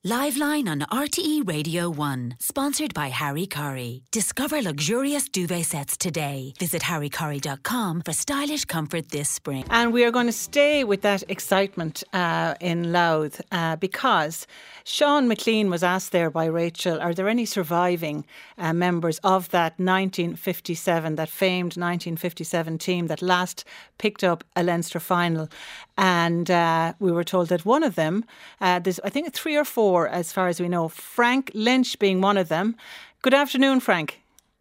Liveline on RTE Radio 1. Sponsored by Harry Curry. Discover luxurious duvet sets today. Visit harrycurry.com for stylish comfort this spring. And we are going to stay with that excitement in Louth because Sean McLean was asked there by Rachel, are there any surviving members of that 1957, that famed 1957 team that last picked up a Leinster final? And we were told that one of them, there's I think 3 or 4 as far as we know, Frank Lynch being one of them. Good afternoon, Frank.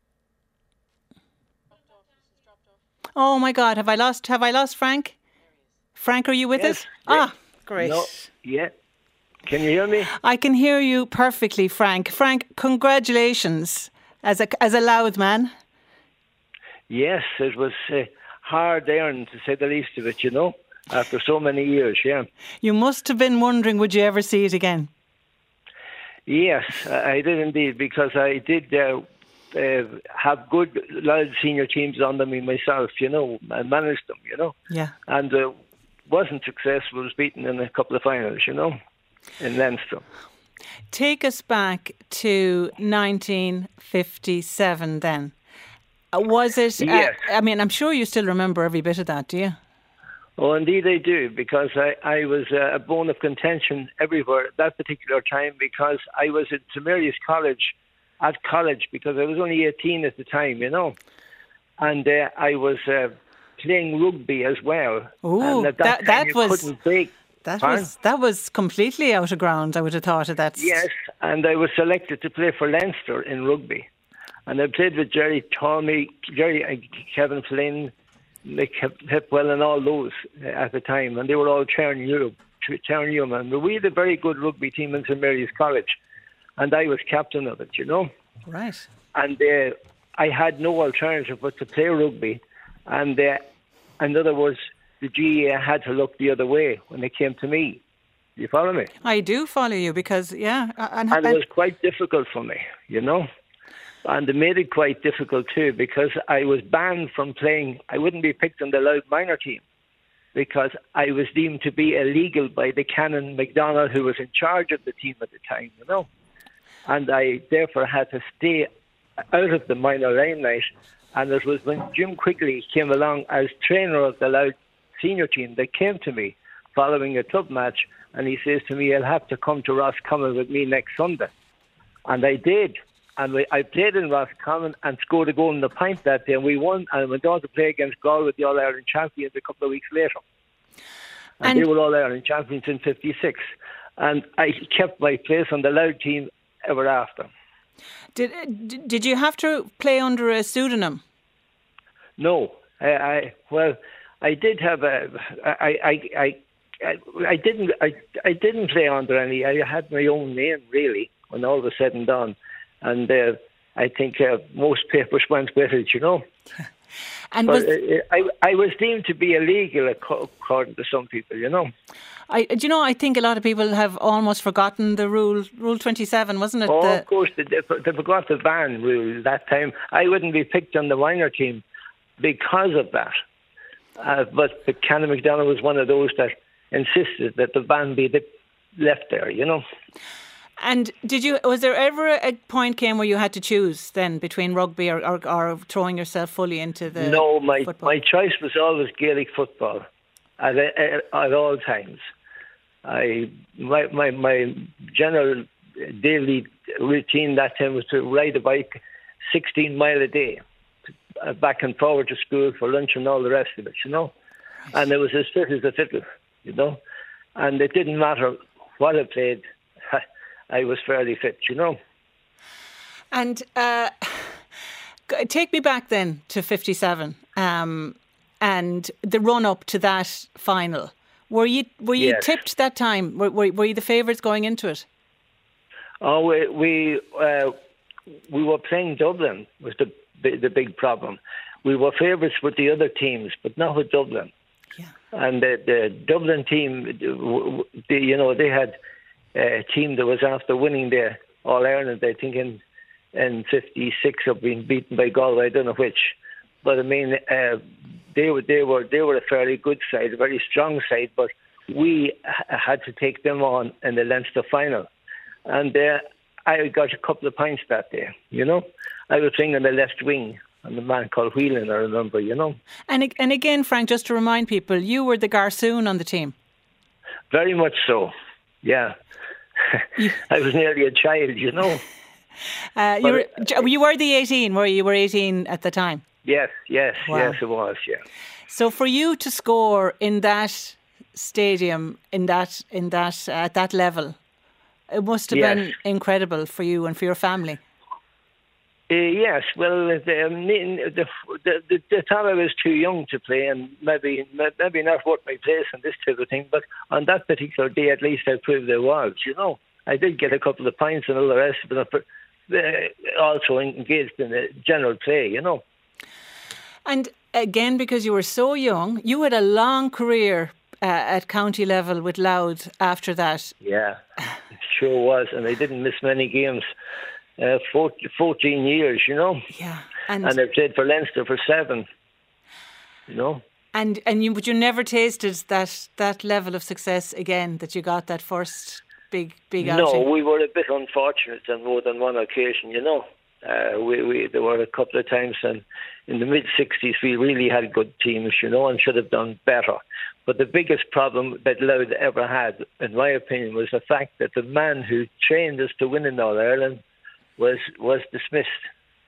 Oh my God, have I lost Frank? Frank, are you with us? Yeah. Ah, great. No, yeah. Can you hear me? I can hear you perfectly, Frank. Frank, congratulations as a Louth man. Yes, it was hard earned, to say the least of it, you know, after so many years, yeah. You must have been wondering, would you ever see it again? Yes, I did indeed, because I did have good Louth senior teams under me myself, you know, and managed them, you know. Yeah. And wasn't successful, was beaten in a couple of finals, you know, in Leinster. Take us back to 1957 then. Was it? Yes. I mean, I'm sure you still remember every bit of that, do you? Oh, indeed I do, because I was a bone of contention everywhere at that particular time, because I was at St Mary's College, because I was only 18 at the time, you know. And I was playing rugby as well. Oh, that was completely out of ground, I would have thought of that. Yes, and I was selected to play for Leinster in rugby. And I played with Jerry Tormey, Kevin Flynn, Nick Hepwell and all those at the time, and they were all Chairn Yeoman. But we had a very good rugby team in St Mary's College, and I was captain of it, you know. Right. And I had no alternative but to play rugby, and in other words, the GAA had to look the other way when it came to me. You follow me? I do follow you, because, yeah. And it was quite difficult for me, you know. And it made it quite difficult too, because I was banned from playing. I wouldn't be picked on the Louth minor team because I was deemed to be illegal by the Canon MacDonald, who was in charge of the team at the time, you know. And I therefore had to stay out of the minor limelight. And it was when Jim Quigley came along as trainer of the Louth senior team that came to me following a club match, and he says to me, "You'll have to come to Roscommon with me next Sunday." And I did. And I played in Roscommon and scored a goal in the pint that day, and we won. And went on to play against Galway, the All-Ireland champions, a couple of weeks later. And they were All-Ireland champions in '56. And I kept my place on the Louth team ever after. Did you have to play under a pseudonym? No, I did have I didn't play under any. I had my own name really when all was said and done. And I think most papers went with it, you know. And I was deemed to be illegal according to some people, you know. I think a lot of people have almost forgotten the Rule 27, wasn't it? Oh, of course, they forgot the ban rule that time. I wouldn't be picked on the minor team because of that. But Canon MacDonald was one of those that insisted that the ban be left there, you know. And was there ever a point came where you had to choose then between rugby or throwing yourself fully into the football? My choice was always Gaelic football at all times. My general daily routine that time was to ride a bike 16 mile a day back and forward to school for lunch and all the rest of it, you know. Right. And it was as fit as a fiddle, you know. And it didn't matter what I played. I was fairly fit, you know. And take me back then to 57 and the run up to that final. Were you Yes. tipped that time? Were you the favourites going into it? Oh, we were playing Dublin was the big problem. We were favourites with the other teams, but not with Dublin. Yeah. And the Dublin team, they had a team that was after winning the All-Ireland, I think in 56, or being beaten by Galway, I don't know which. But I mean, they were a fairly good side, a very strong side, but we had to take them on in the Leinster final. And I got a couple of points that day, I was playing on the left wing, and the man called Whelan, I remember, And again, Frank, just to remind people, you were the garsoon on the team. Very much so, yeah. I was nearly a child, you were the 18, were you? You were 18 at the time? Yes, Wow. Yes, it was, yeah. So for you to score in that stadium, at that level, it must have been incredible for you and for your family. Yes, well, the time I was too young to play, and maybe not worth my place and this type of thing, but on that particular day, at least I proved I was, I did get a couple of points and all the rest, but also engaged in the general play, And again, because you were so young, you had a long career at county level with Louth after that. Yeah, it sure was, and I didn't miss many games. 14 years, Yeah, and I played for Leinster for 7, But you never tasted that level of success again, that you got that first big outing. No, we were a bit unfortunate on more than one occasion, there were a couple of times, and in the mid-60s we really had good teams, and should have done better. But the biggest problem that Louth ever had, in my opinion, was the fact that the man who trained us to win in All-Ireland was dismissed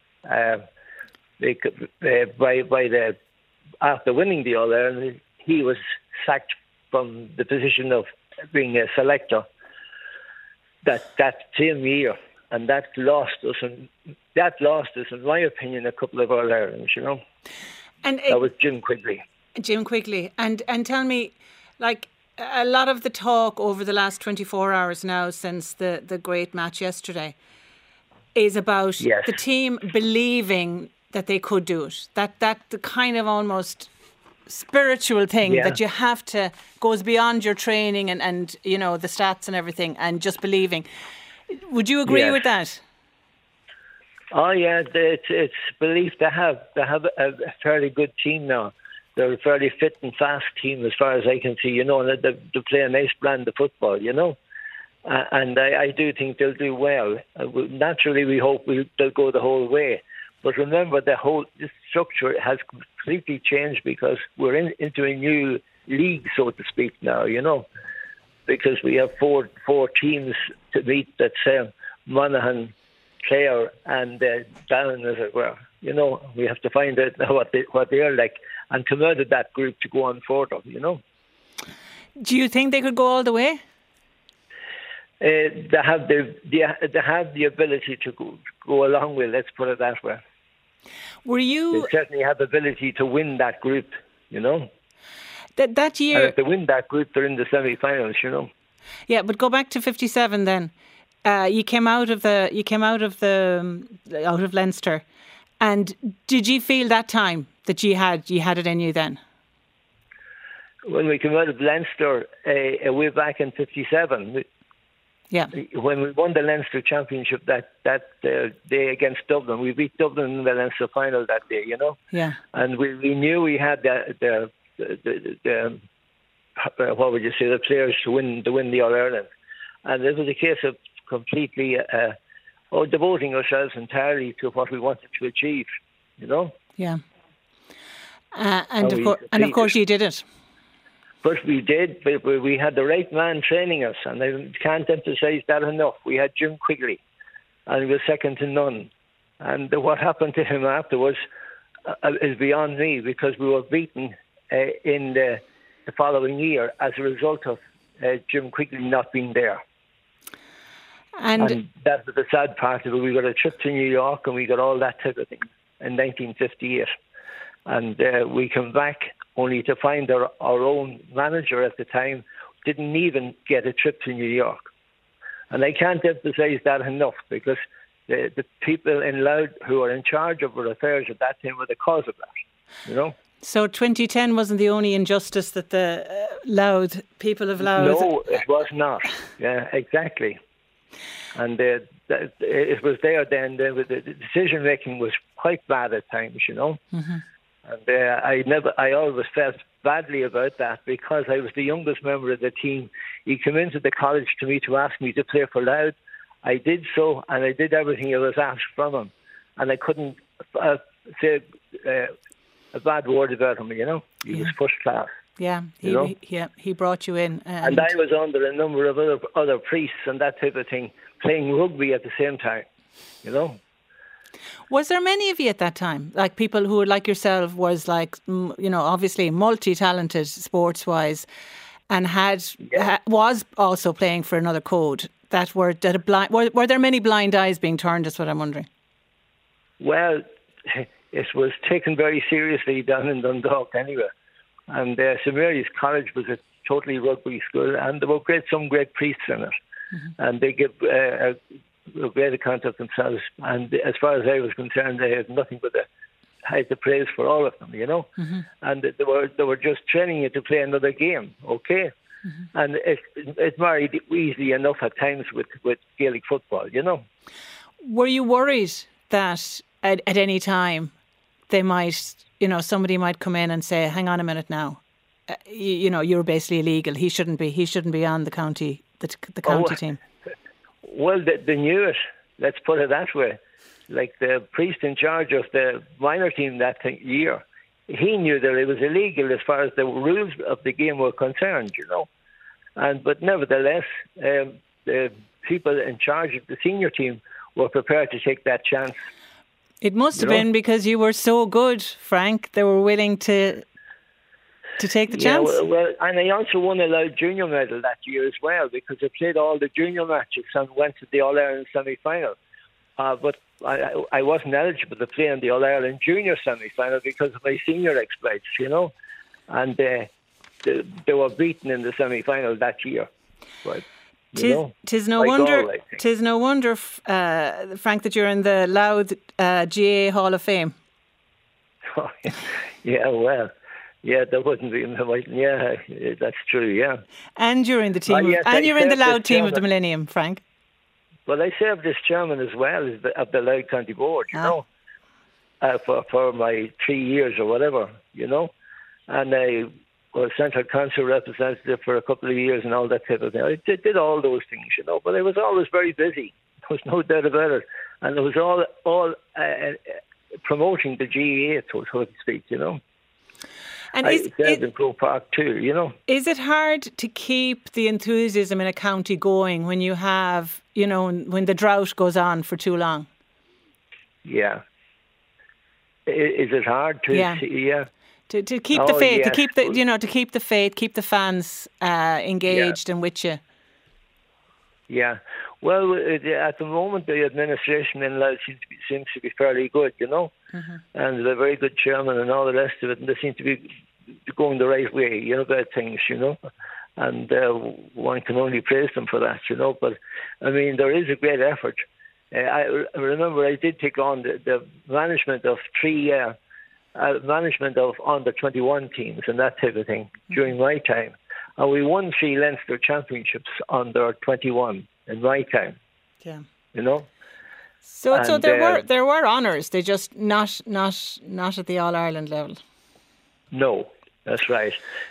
after winning the All-Ireland. He was sacked from the position of being a selector that same year, and that lost us, in my opinion, a couple of All-Irelands, And that was Jim Quigley. And tell me, like, a lot of the talk over the last 24 hours now since the great match yesterday is about the team believing that they could do it. That the kind of almost spiritual thing that you have to, goes beyond your training and the stats and everything, and just believing. Would you agree with that? Oh yeah, it's belief. They have a fairly good team now. They're a fairly fit and fast team as far as I can see, and they play a nice brand of football, and I do think they'll do well. Naturally, we hope they'll go the whole way. But remember, this structure has completely changed because we're into a new league, so to speak, now, because we have four teams to meet. That's Monaghan, Clare and Down, as it were. We have to find out what they are like and come out of that group to go on further, Do you think they could go all the way? They have the ability to go along with. Let's put it that way. They certainly have the ability to win that group. That year, and if they win that group, they're in the semi-finals. Yeah, but go back to 57 then. You came out of Leinster, and did you feel that time that you had it in you then? When we came out of Leinster, way back in 57. Yeah. When we won the Leinster Championship that day against Dublin, we beat Dublin in the Leinster final that day, Yeah. And we knew we had the what would you say, the players to win the All-Ireland. And it was a case of completely devoting ourselves entirely to what we wanted to achieve, Yeah. And of course you did it. But we did. We had the right man training us, and I can't emphasise that enough. We had Jim Quigley, and he was second to none. And what happened to him afterwards is beyond me, because we were beaten in the following year as a result of Jim Quigley not being there. And that was the sad part of it. We got a trip to New York, and we got all that type of thing in 1958. And we come back only to find our own manager at the time didn't even get a trip to New York. And I can't emphasise that enough, because the people in Louth who are in charge of our affairs at that time were the cause of that, So 2010 wasn't the only injustice that the people of Louth... No, it was not. Yeah, exactly. And it was there then. The decision making was quite bad at times, Mm-hmm. And I always felt badly about that, because I was the youngest member of the team. He came into the college to me to ask me to play for Louth, I did so, and I did everything I was asked from him, and I couldn't say a bad word about him. He was first class. Yeah, he brought you in, and I was under a number of other priests and that type of thing, playing rugby at the same time. Was there many of you at that time? Like people who, like yourself, was like, obviously multi-talented sports-wise, and was also playing for another code. Were there many blind eyes being turned? Is what I'm wondering. Well, it was taken very seriously down in Dundalk anyway, and St Mary's College was a totally rugby school, and there were some great priests in it, and they give a great account of themselves. And as far as I was concerned, they had nothing but the praise for all of them, And they were just training you to play another game, okay? And it married easily enough at times with Gaelic football, Were you worried that at any time they might, somebody might come in and say, "Hang on a minute now, you're basically illegal. He shouldn't be on the county team." Well, they knew it. Let's put it that way. Like the priest in charge of the minor team that year, he knew that it was illegal as far as the rules of the game were concerned, But nevertheless, the people in charge of the senior team were prepared to take that chance. It must have been because you were so good, Frank. They were willing to take the chance. Well, and I also won a Louth junior medal that year as well, because I played all the junior matches and went to the All-Ireland semi-final. But I wasn't eligible to play in the All-Ireland junior semi-final because of my senior exploits, And they were beaten in the semi-final that year. But, Tis no wonder, Frank, that you're in the Louth GAA Hall of Fame. Oh, yeah, well, yeah, that wouldn't be. Yeah, that's true. Yeah, and you're in the team, you're in the Louth team of the Millennium, Frank. Well, I served as chairman as well of the Louth County Board, for my 3 years or whatever, and I was central council representative for a couple of years and all that type of thing. I did all those things, but I was always very busy. There was no doubt about it, and it was all promoting the GAA, so to speak, And I served in Croke Park too, Is it hard to keep the enthusiasm in a county going when you have, when the drought goes on for too long? Yeah. Is it hard to? Yeah. To keep the faith, yes. to keep the faith, keep the fans engaged and with you. Yeah. Well, at the moment, the administration in Louth seems to be fairly good, and they're a very good chairman and all the rest of it, and they seem to be going the right way, about things, and one can only praise them for that, But, I mean, there is a great effort. I remember I did take on the management of management of under 21 teams and that type of thing during my time, and we won 3 Leinster championships under 21 in my time. Yeah, So there were honours. They just not at the All Ireland level. No, that's right.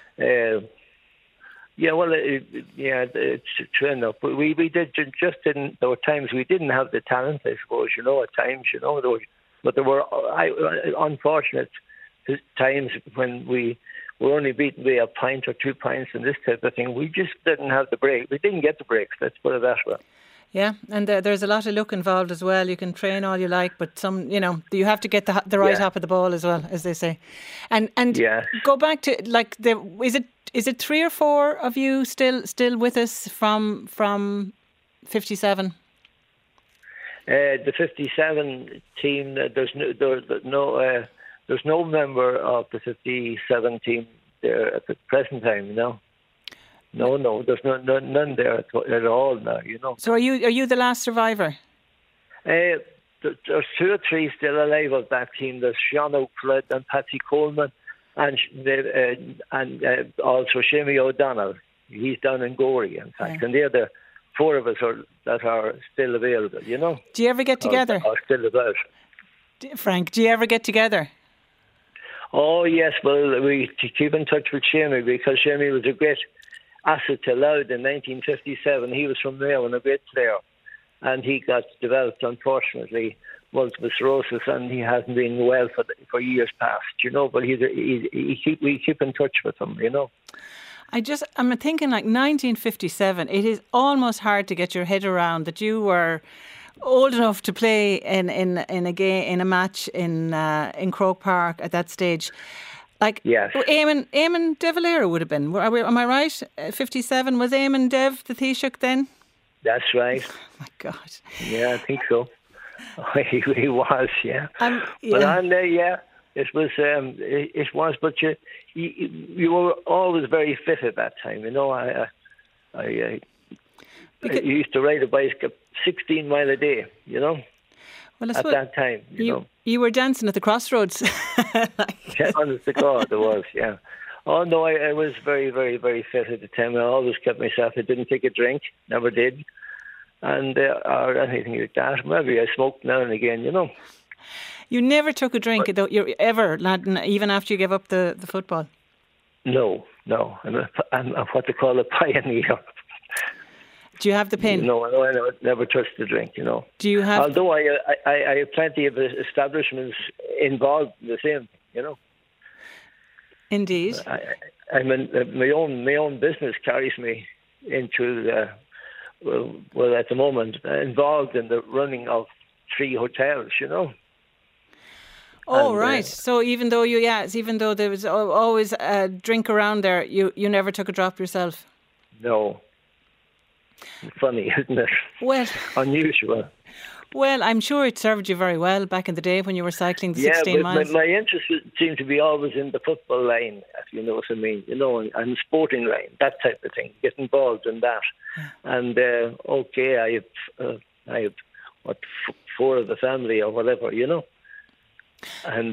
It's true enough. But we just didn't. There were times we didn't have the talent, I suppose. At times, but there were unfortunate times when we were only beaten by a pint or 2 pints and this type of thing. We just didn't have the break. We didn't get the breaks. Let's put it that way. Yeah, and there's a lot of luck involved as well. You can train all you like, but you have to get the right hop of the ball as well, as they say. And go back to is it 3 or 4 of you still with us from 57? The 57 team. There's no member of the 57 team there at the present time. No, there's none there at all now. So are you the last survivor? There's 2 or 3 still alive of that team. There's Sean O'Flynn and Patsy Coleman, and also Shamie O'Donnell. He's down in Gorey, in fact, and they're the 4 of us that are still available. Do you ever get together? Are still about. Frank, do you ever get together? Oh yes, well we keep in touch with Shamie because Shamie was a great asset to Louth in 1957. He was from Mayo and a great player, and he got developed, unfortunately, multiple sclerosis, and he hasn't been well for years past, but we keep in touch with him, I'm thinking like 1957, it is almost hard to get your head around that you were old enough to play in a match in Croke Park at that stage. Like, yes. Eamon De Valera would have been. Am I right? 57, was Eamon Dev the Taoiseach then? That's right. Oh my God. Yeah, I think so. He was, yeah. Yeah. But it was. But you were always very fit at that time. I used to ride a bicycle 16 mile a day. Well, at that time, you were dancing at the crossroads. Yeah, honest to God, it was. Yeah. Oh no, I was very, very, very fit at the time. I always kept myself. I didn't take a drink, never did, and or anything like that. Maybe I smoked now and again. You never took a drink, though. You ever, even after you gave up the football? No. I'm what they call a pioneer. Do you have the pin? No, I never touched the drink. Do you have? Although I have plenty of establishments involved in the same thing. Indeed. My own business carries me into at the moment involved in the running of 3 hotels. Oh, and, right. So even though there was always a drink around there, you never took a drop yourself? No. Funny, isn't it? Well, unusual. Well, I'm sure it served you very well back in the day when you were cycling the 16 miles. My interest seemed to be always in the football line, if you know what I mean, and sporting line, that type of thing, get involved in that. Yeah. And, I have 4 of the family or whatever, And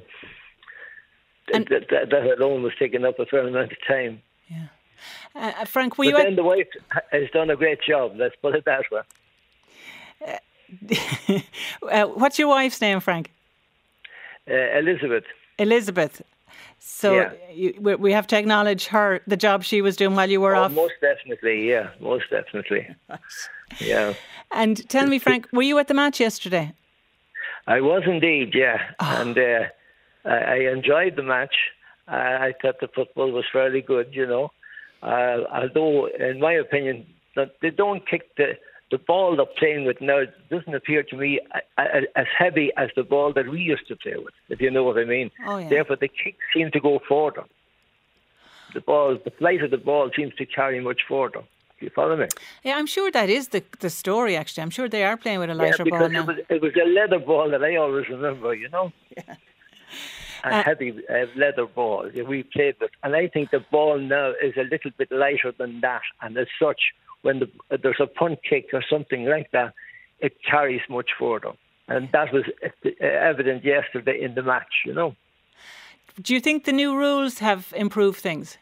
that alone was taking up a fair amount of time. Yeah. Frank, then the wife has done a great job, let's put it that way. What's your wife's name, Frank? Elizabeth. Elizabeth. So we have to acknowledge the job she was doing while you were off. Most definitely, yeah. Most definitely. Yeah. And tell me, Frank, were you at the match yesterday? I was indeed, yeah. Oh. And I enjoyed the match. I thought the football was fairly good, although, in my opinion, they don't kick the ball they're playing with now. It doesn't appear to me as heavy as the ball that we used to play with, if you know what I mean. Oh, yeah. Therefore, the kicks seem to go further. The flight of the ball seems to carry much further. Do you follow me? Yeah, I'm sure that is the story, actually. I'm sure they are playing with a lighter ball now. It was a leather ball that I always remember, Yeah. A heavy leather ball that we played with. And I think the ball now is a little bit lighter than that. And as such, when there's a punt kick or something like that, it carries much further. And that was evident yesterday in the match, Do you think the new rules have improved things?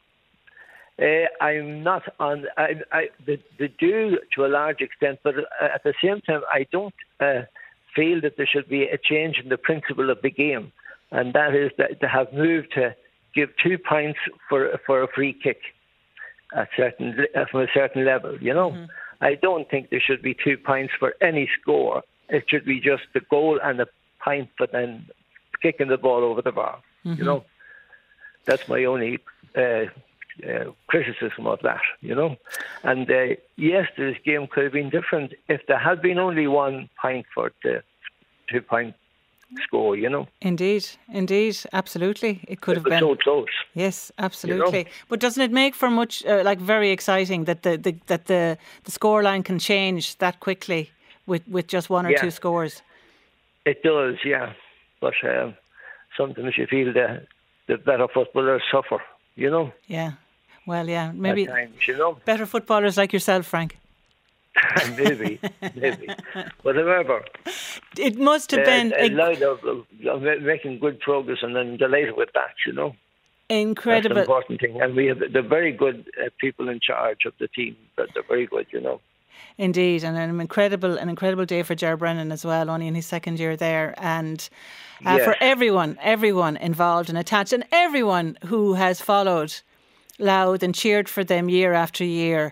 I'm not on. They do to a large extent, but at the same time, I don't feel that there should be a change in the principle of the game. And that is that they have moved to give 2 points for a free kick from a certain level. Mm-hmm. I don't think there should be 2 points for any score. It should be just the goal and the point for then kicking the ball over the bar. Mm-hmm. That's my only criticism of that. And yesterday's game could have been different if there had been only 1 point for the 2 point score, Indeed, absolutely. It could have been so close. Yes, absolutely. But doesn't it make for much very exciting that the scoreline can change that quickly with just 1 or 2 scores? It does, yeah. But sometimes you feel the better footballers suffer, Yeah. Well, yeah, maybe at times, better footballers like yourself, Frank. maybe. But however, it must have been making good progress, and I'm delighted with that. Incredible. That's an important thing, and we have the very good people in charge of the team. But they're very good, Indeed, and an incredible day for Ger Brennan as well, only in his second year there, and for everyone involved and attached, and everyone who has followed Louth and cheered for them year after year.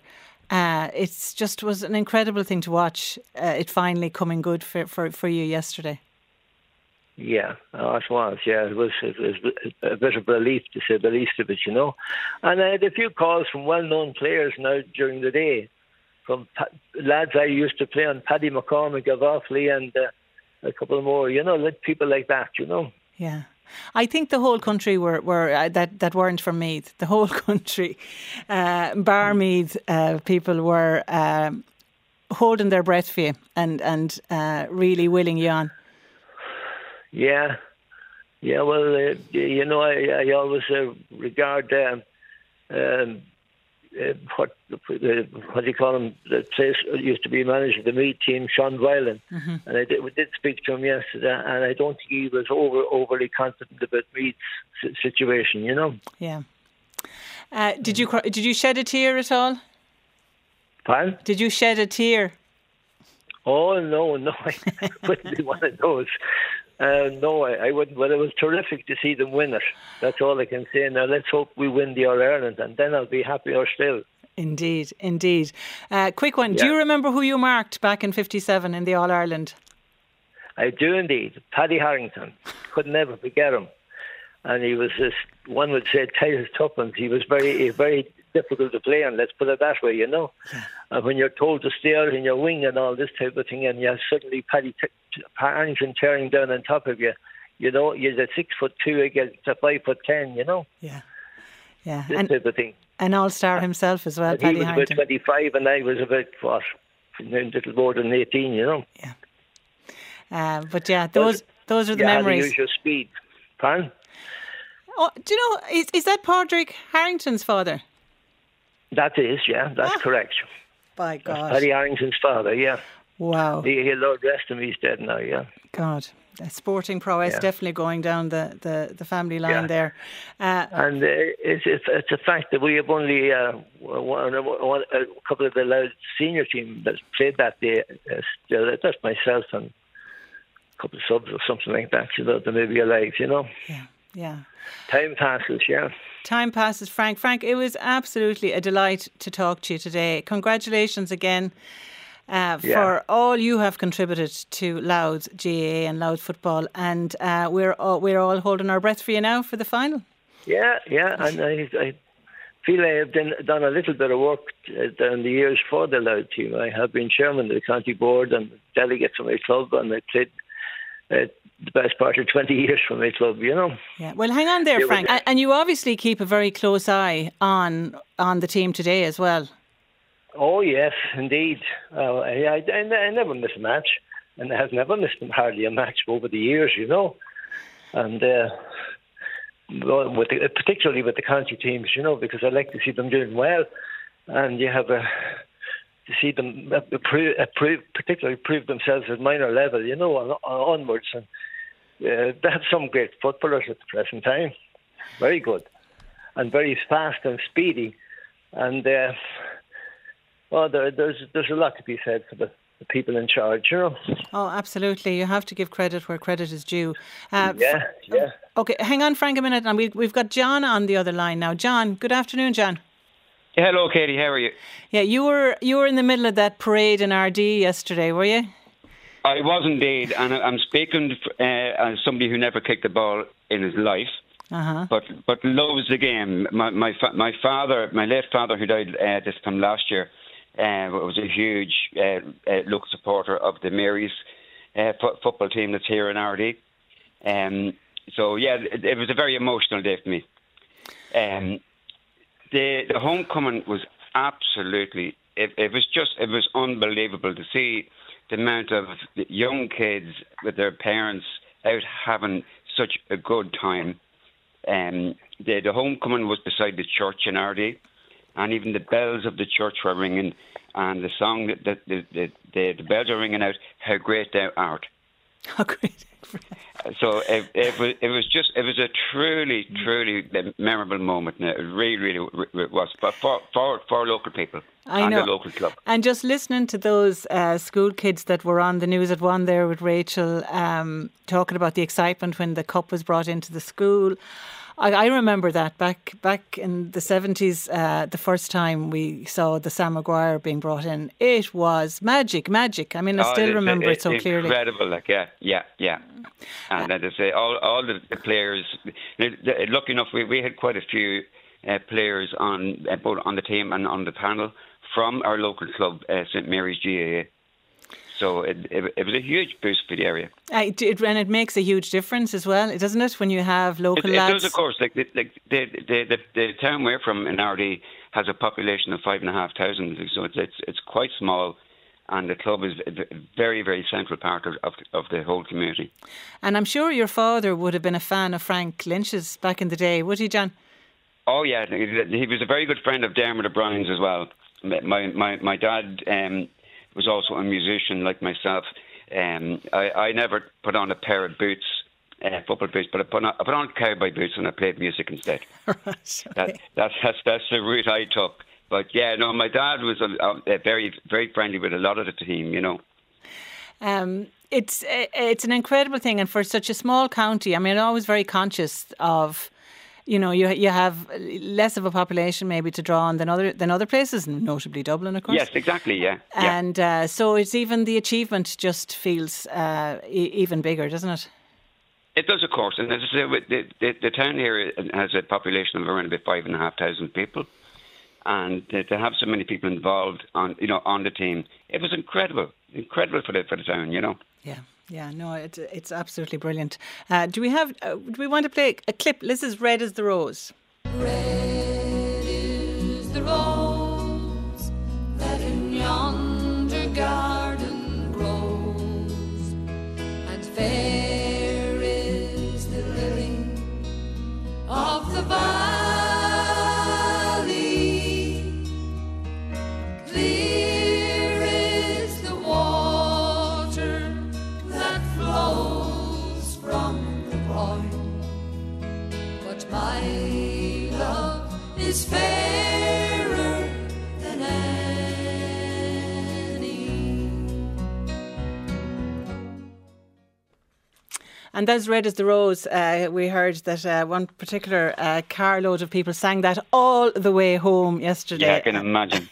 It's just was an incredible thing to watch. It finally coming good for you yesterday. Yeah, it was. Yeah, it was a bit of relief, to say the least of it, you know. And I had a few calls from well-known players now during the day, from lads I used to play on, Paddy McCormick of Offaly, and a couple more, you know, people like that, you know. Yeah. I think the whole country were that weren't from Meath. The whole country, bar Meath, people were holding their breath for you and really willing you on. Yeah. Well, you know, I always regard what do you call him? The place used to be manager of the Meath team, Sean Dwylan, and we did speak to him yesterday, and I don't think he was overly confident about Meath's situation. You know. Yeah. Did you shed a tear at all? Pardon? Did you shed a tear? Oh no, I wouldn't be one of those. No, I wouldn't. But it was terrific to see them win it. That's all I can say. Now let's hope we win the All-Ireland, and then I'll be happier still. Indeed. Quick one. Yeah. Do you remember who you marked back in '57 in the All-Ireland? I do indeed. Paddy Harrington. Could never forget him. And he was this, one would say, tight as tuppence. He was very difficult to play on, let's put it that way, you know. Yeah. And when you're told to stay out in your wing and all this type of thing, and you have suddenly Paddy Harrington tearing down on top of you, you know, you're at 6'2" against a 5'10", you know. Yeah. This type of thing. An all-star himself as well, Paddy Harrington. He was about 25 and I was about, a little more than 18, you know. Yeah. But yeah, those are the memories. The usual speed. Pardon? Oh, do you know, is that Padraig Harrington's father? That is, yeah, that's correct. By God. That's Paddy Harrington's father, yeah. Wow. He Lord rest him, he's dead now, yeah. God. Sporting prowess definitely going down the family line there. And it's a fact that we have only a couple of the Louth senior team that played that day. That's myself and a couple of subs or something like that, so that they may be alive, you know. Yeah. Time passes, Time passes, Frank. Frank, it was absolutely a delight to talk to you today. Congratulations again for all you have contributed to Louth GAA and Louth football. And we're all holding our breath for you now for the final. Yeah. And I feel I have done a little bit of work in the years for the Louth team. I have been chairman of the county board and delegate for my club, and I played the best part of 20 years for my club, you know. Yeah, well, hang on there, Frank. And you obviously keep a very close eye on the team today as well. Oh, yes, indeed. I never miss a match, and I have never missed hardly a match over the years, you know. And particularly with the county teams, you know, because I like to see them doing well. And you have to see them particularly prove themselves at minor level, you know, onwards. And they have some great footballers at the present time. Very good. And very fast and speedy. And there's a lot to be said for the people in charge, you know. Oh, absolutely. You have to give credit where credit is due. Yeah. Okay, hang on, Frank, a minute. And we've got John on the other line now. John, good afternoon, John. Hello, Katie. How are you? Yeah, you were in the middle of that parade in RD yesterday, were you? I was indeed, and I'm speaking as somebody who never kicked the ball in his life, but loves the game. My late father, who died this time last year, was a huge local supporter of the Marys football team that's here in RD. So yeah, it was a very emotional day for me. The homecoming was absolutely. It was unbelievable to see the amount of young kids with their parents out having such a good time. The homecoming was beside the church in RD, and even the bells of the church were ringing, and the song that the bells are ringing out, "How great thou art." How great. So it was a truly memorable moment. And it really was for local people and the local club. And just listening to those school kids that were on the News at One there with Rachel, talking about the excitement when the cup was brought into the school. I remember that back in the 70s, the first time we saw the Sam Maguire being brought in, it was magic. I mean, I still remember it so clearly. Incredible, yeah. And as I say, all the players, lucky enough, we had quite a few players on both on the team and on the panel from our local club, St Mary's GAA. So it was a huge boost for the area. And it makes a huge difference as well, doesn't it, when you have local lads? It does, of course. Like the town we're from in Ardee has a population of 5,500, so it's quite small, and the club is a very, very central part of the whole community. And I'm sure your father would have been a fan of Frank Lynch's back in the day, would he, John? Oh yeah, he was a very good friend of Dermot O'Brien's as well. My dad was also a musician like myself. I never put on a pair of boots, football boots, but I put on cowboy boots and I played music instead. Right, okay. That's the route I took. But yeah, no, my dad was very, very friendly with a lot of the team, you know. It's an incredible thing, and for such a small county, I mean, I'm always very conscious of, you know, you have less of a population maybe to draw on than other places, notably Dublin, of course. Yes, exactly, yeah. And so it's even the achievement just feels even bigger, doesn't it? It does, of course. And as I say, the town here has a population of around about 5,500 people, and to have so many people involved on the team, it was incredible for the town, you know. Yeah, no, it's absolutely brilliant. Do we want to play a clip? This is Red as the Rose. Red is the rose that in yonder garden grows, and fair is the lily of the valley. Clear is the water that flows from the point, but my love is fairer than any. And that's Red as the Rose. We heard that one particular carload of people sang that all the way home yesterday. Yeah, I can imagine.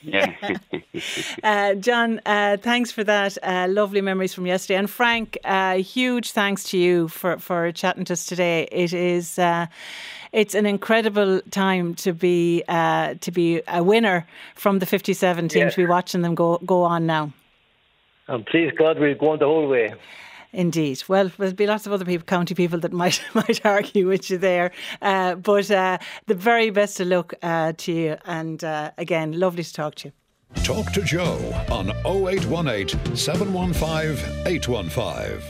Yeah. John, thanks for that. Lovely memories from yesterday. And Frank, huge thanks to you for chatting to us today. It is. It's an incredible time to be a winner from the 57 teams. We're watching them go on now. And please God, we're going the whole way. Indeed. Well, there'll be lots of other county people that might argue with you there. But the very best of luck to you. And again, lovely to talk to you. Talk to Joe on 0818 715 815.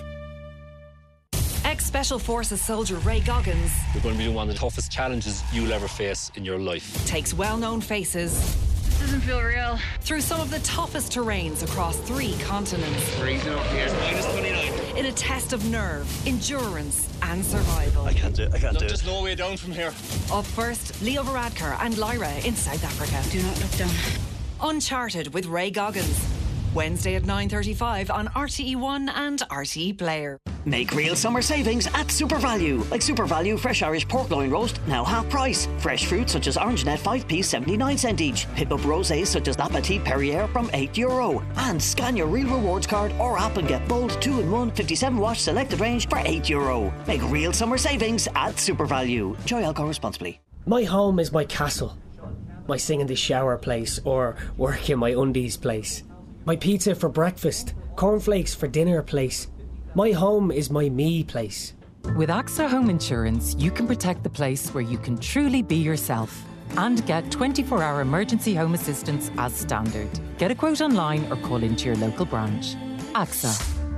Ex-Special Forces soldier Ray Goggins You're going to be doing one of the toughest challenges you'll ever face in your life. takes well-known faces Doesn't feel real. through some of the toughest terrains across 3 continents Freezing up here, -29. in a test of nerve, endurance and survival. I can't do it. There's no way down from here. Up first, Leo Varadkar and Lyra in South Africa. Do not look down. Uncharted with Ray Goggins. Wednesday at 9:35 on RTE1 and RTE Player. Make real summer savings at Super Value. Like Super Value Fresh Irish Pork Loin Roast, now half price. Fresh fruit such as Orange Net 5p 79 cent each. Pick up rosés such as L'Appetit Perrier from €8. And scan your Real Rewards card or app and get bold 2-in-1 57 watt selected range for €8. Make real summer savings at Super Value. Enjoy alcohol responsibly. My home is my castle. My sing in the shower place or work in my undies place. My pizza for breakfast, cornflakes for dinner place. My home is my me place. With AXA Home Insurance, you can protect the place where you can truly be yourself and get 24-hour emergency home assistance as standard. Get a quote online or call into your local branch. AXA.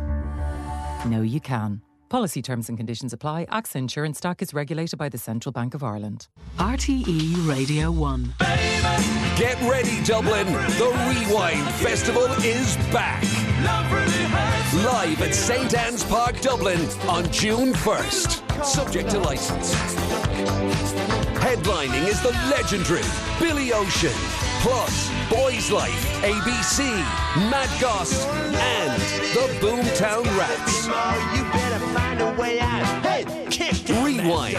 Know you can. Policy terms and conditions apply. AXA Insurance stock is regulated by the Central Bank of Ireland. RTE Radio 1. Get ready, Dublin. The Rewind Festival is back. Live at St Anne's Park, Dublin on June 1st. Subject to licence. Headlining is the legendary Billy Ocean. Plus, Boys Life, ABC, Mad Goss, and the Boomtown Rats. the way out. Hey, kick that Rewind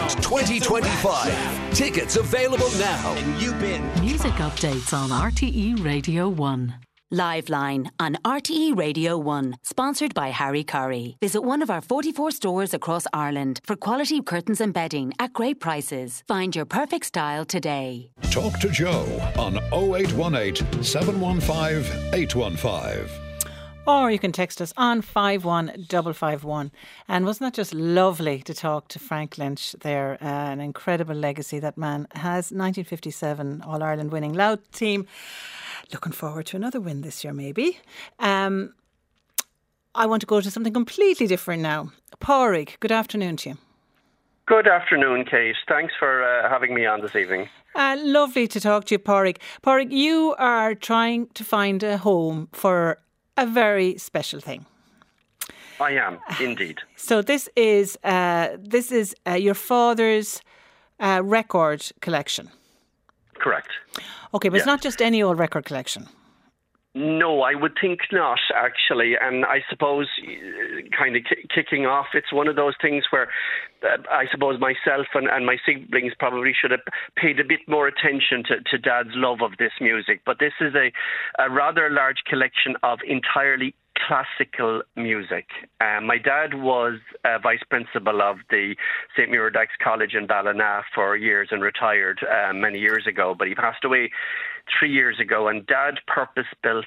2025. Tickets available now. Music updates on RTE Radio 1. Live Line on RTE Radio 1, sponsored by Harry Curry. Visit one of our 44 stores across Ireland for quality curtains and bedding at great prices. Find your perfect style today. Talk to Joe on 0818 715 815. Or you can text us on 51551. And wasn't that just lovely to talk to Frank Lynch there? An incredible legacy that man has. 1957 All-Ireland winning Louth team. Looking forward to another win this year, maybe. I want to go to something completely different now. Pádraig, good afternoon to you. Good afternoon, Kate. Thanks for having me on this evening. Lovely to talk to you, Pádraig. Pádraig, you are trying to find a home for a very special thing. I am, indeed. So this is your father's record collection. Correct. Okay, but It's not just any old record collection. No, I would think not, actually. And I suppose, kind of kicking off, it's one of those things where I suppose myself and my siblings probably should have paid a bit more attention to Dad's love of this music. But this is a rather large collection of entirely classical music. My dad was vice principal of the St. Muiredachs College in Ballina for years and retired many years ago, but he passed away 3 years ago, and Dad purpose-built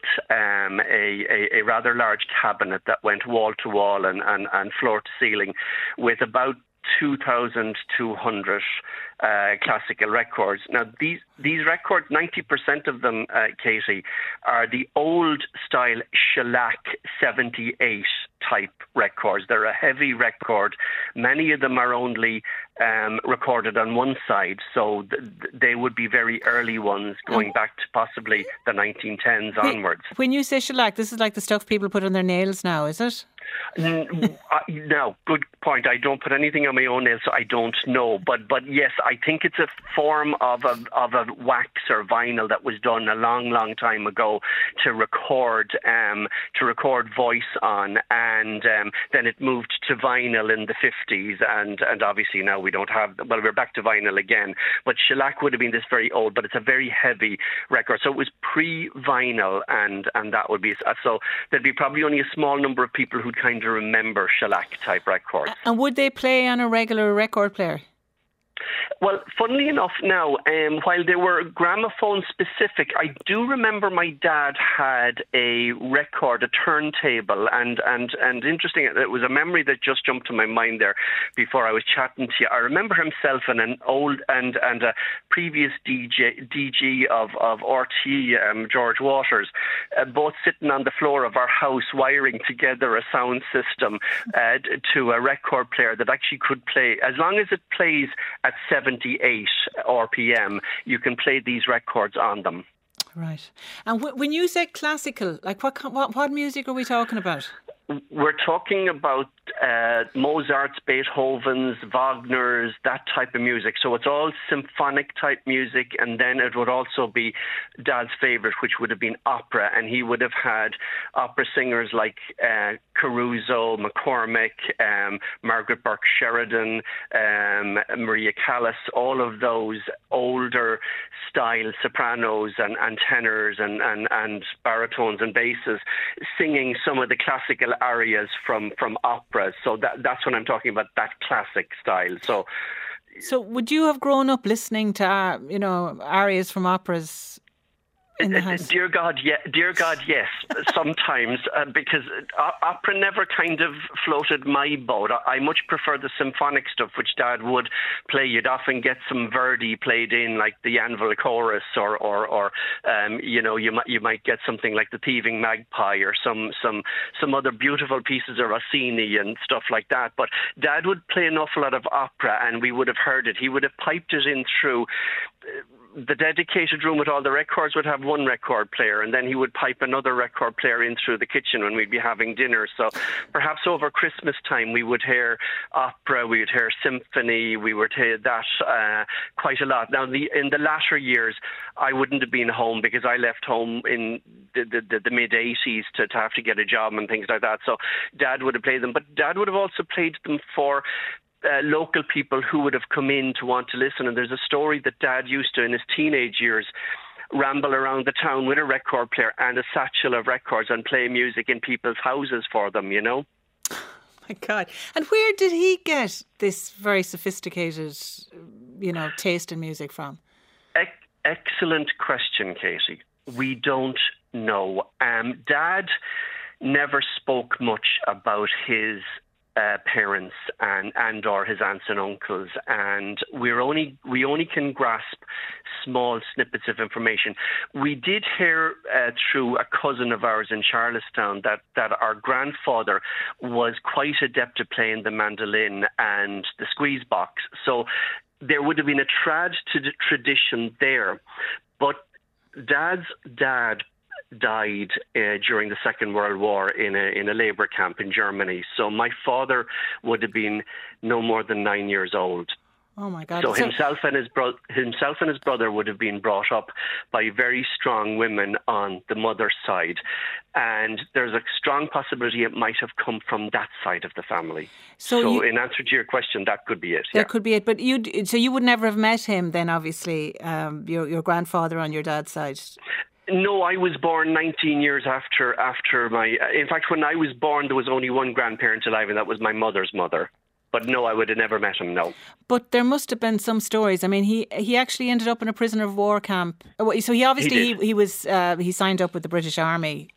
a rather large cabinet that went wall-to-wall and floor-to-ceiling with about 2,200 classical records. Now, these records, 90% of them, Katie, are the old-style shellac 78 type records. They're a heavy record. Many of them are only recorded on one side, so they would be very early ones, going back to possibly the 1910s onwards. When you say shellac, this is like the stuff people put on their nails now, is it? No, good point. I don't put anything on my own nails, so I don't know. But yes, I think it's a form of a wax or vinyl that was done a long time ago to record voice on, and then it moved to vinyl in the 50s, and obviously now we don't have. Well, we're back to vinyl again. But shellac would have been this very old, but it's a very heavy record, so it was pre-vinyl, and that would be so. There'd be probably only a small number of people who'd kind of remember shellac type records. And would they play on a regular record player? Well, funnily enough now, while they were gramophone specific, I do remember my dad had a record, a turntable, and interesting, it was a memory that just jumped to my mind there before I was chatting to you. I remember himself and an old and a previous DG of RTE, George Waters, both sitting on the floor of our house wiring together a sound system to a record player that actually could play, as long as it plays at 78 RPM, you can play these records on them. Right. And when you say classical, like what music are we talking about? We're talking about Mozart's, Beethoven's, Wagner's, that type of music. So it's all symphonic type music, and then it would also be Dad's favourite, which would have been opera, and he would have had opera singers like Caruso, McCormick, Margaret Burke Sheridan, Maria Callas, all of those older style sopranos and tenors and baritones and basses singing some of the classical arias from opera. So that's what I'm talking about, that classic style. So would you have grown up listening to arias from operas in the house? Dear God, yes. Sometimes, because opera never kind of floated my boat. I much prefer the symphonic stuff, which Dad would play. You'd often get some Verdi played in, like the Anvil Chorus, or you might get something like the Thieving Magpie, or some other beautiful pieces of Rossini and stuff like that. But Dad would play an awful lot of opera, and we would have heard it. He would have piped it in through the dedicated room with all the records would have one record player, and then he would pipe another record player in through the kitchen when we'd be having dinner. So perhaps over Christmas time we would hear opera, we would hear symphony, we would hear that quite a lot. Now, in the latter years, I wouldn't have been home because I left home in the mid-80s to have to get a job and things like that. So Dad would have played them, but Dad would have also played them for local people who would have come in to want to listen. And there's a story that Dad used to, in his teenage years, ramble around the town with a record player and a satchel of records and play music in people's houses for them, you know. My God. And where did he get this very sophisticated, taste in music from? Excellent question, Katie. We don't know. Dad never spoke much about his parents and or his aunts and uncles, and we only can grasp small snippets of information. We did hear through a cousin of ours in Charlestown that our grandfather was quite adept at playing the mandolin and the squeeze box, so there would have been a tradition there. But Dad's dad died during the Second World War in a labour camp in Germany. So my father would have been no more than 9 years old. Oh my God! So himself and his brother would have been brought up by very strong women on the mother's side, and there's a strong possibility it might have come from that side of the family. So in answer to your question, that could be it. That could be it. But you would never have met him then, obviously, your grandfather on your dad's side. No, I was born 19 years after my... In fact, when I was born, there was only one grandparent alive, and that was my mother's mother. But no, I would have never met him, no. But there must have been some stories. I mean, he actually ended up in a prisoner of war camp. So he obviously he signed up with the British Army.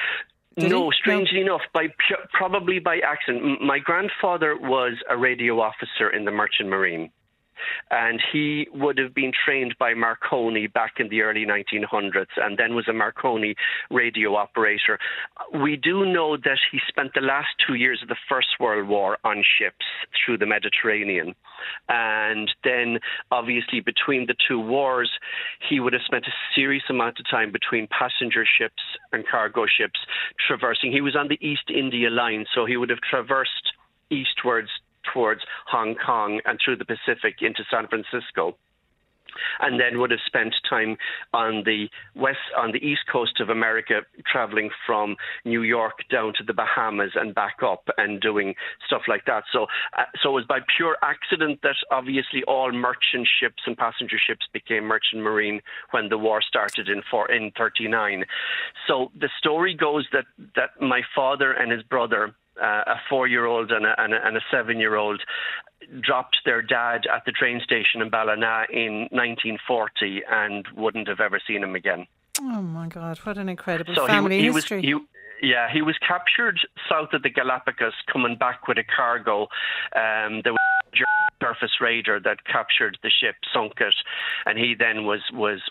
No, strangely enough, probably by accident. My grandfather was a radio officer in the Merchant Marine. And he would have been trained by Marconi back in the early 1900s and then was a Marconi radio operator. We do know that he spent the last 2 years of the First World War on ships through the Mediterranean. And then, obviously, between the two wars, he would have spent a serious amount of time between passenger ships and cargo ships traversing. He was on the East India Line, so he would have traversed eastwards towards Hong Kong and through the Pacific into San Francisco, and then would have spent time on the east coast of America, traveling from New York down to the Bahamas and back up and doing stuff like that. So it was by pure accident that obviously all merchant ships and passenger ships became merchant marine when the war started in 1939. So the story goes that my father and his brother, a 4-year-old and a 7-year-old, dropped their dad at the train station in Ballina in 1940 and wouldn't have ever seen him again. Oh my God, what an incredible family history. He was captured south of the Galapagos coming back with a cargo. There was a German surface raider that captured the ship, sunk it, and he then was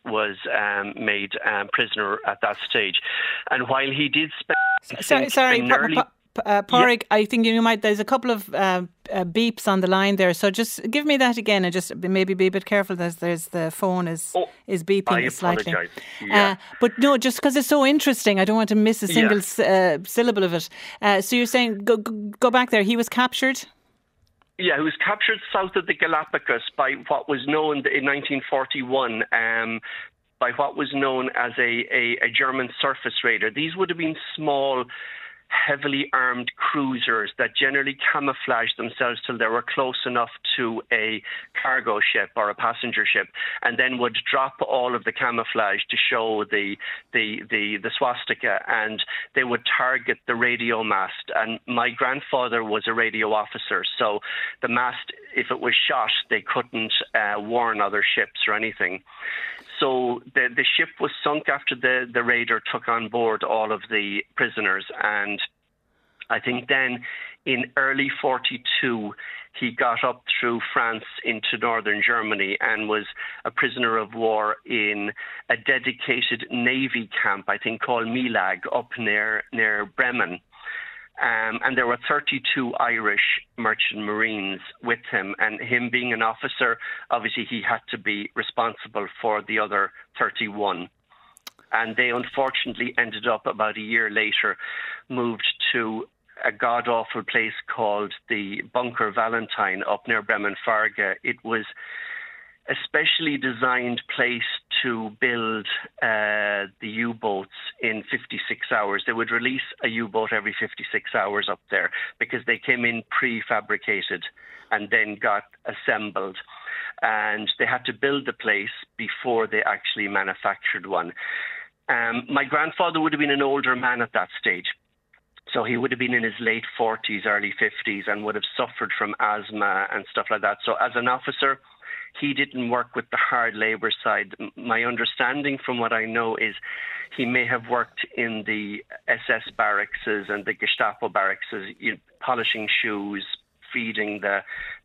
made prisoner at that stage. And while he did spend... Pádraig, I think you might. There's a couple of beeps on the line there, so just give me that again, and just maybe be a bit careful. There's the phone is beeping slightly. Yeah. But no, just because it's so interesting, I don't want to miss a single syllable of it. So you're saying go back there. He was captured. Yeah, he was captured south of the Galapagos by what was known in 1941. By what was known as a German surface raider. These would have been small, heavily armed cruisers that generally camouflaged themselves till they were close enough to a cargo ship or a passenger ship, and then would drop all of the camouflage to show the swastika, and they would target the radio mast. And my grandfather was a radio officer, so the mast, if it was shot, they couldn't warn other ships or anything. So the ship was sunk after the raider took on board all of the prisoners, and I think then in early 1942 he got up through France into northern Germany and was a prisoner of war in a dedicated Navy camp, I think called Milag, up near Bremen. And there were 32 Irish merchant marines with him. And him being an officer, obviously he had to be responsible for the other 31. And they unfortunately ended up about a year later, moved to a god-awful place called the Bunker Valentine up near Bremenfarge. It was a specially designed place to build the U-boats in 56 hours. They would release a U-boat every 56 hours up there because they came in prefabricated and then got assembled. And they had to build the place before they actually manufactured one. My grandfather would have been an older man at that stage. So he would have been in his late 40s, early 50s, and would have suffered from asthma and stuff like that. So as an officer, he didn't work with the hard labour side. My understanding from what I know is he may have worked in the SS barracks and the Gestapo barracks, polishing shoes, feeding the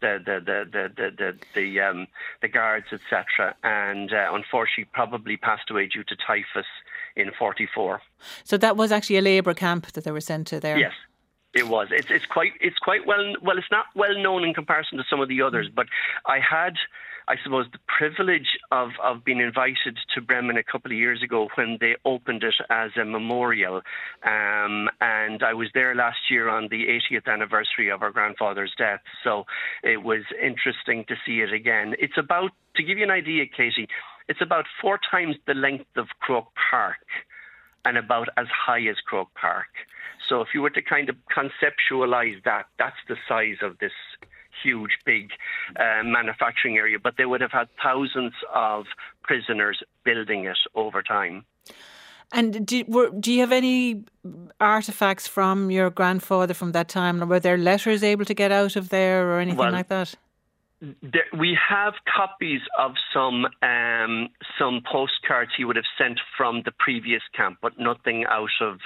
guards, etc. And unfortunately, probably passed away due to typhus in 44. So that was actually a labour camp that they were sent to there. Yes. It was. It's quite well. Well, it's not well known in comparison to some of the others. But I had, I suppose, the privilege of being invited to Bremen a couple of years ago when they opened it as a memorial, and I was there last year on the 80th anniversary of our grandfather's death. So it was interesting to see it again. It's about, to give you an idea, Katie, it's about 4 times the length of Croke Park and about as high as Croke Park. So if you were to kind of conceptualise that, that's the size of this huge, big manufacturing area. But they would have had thousands of prisoners building it over time. And do you have any artefacts from your grandfather from that time? Or were there letters able to get out of there or anything like that? We have copies of some postcards he would have sent from the previous camp, but nothing out of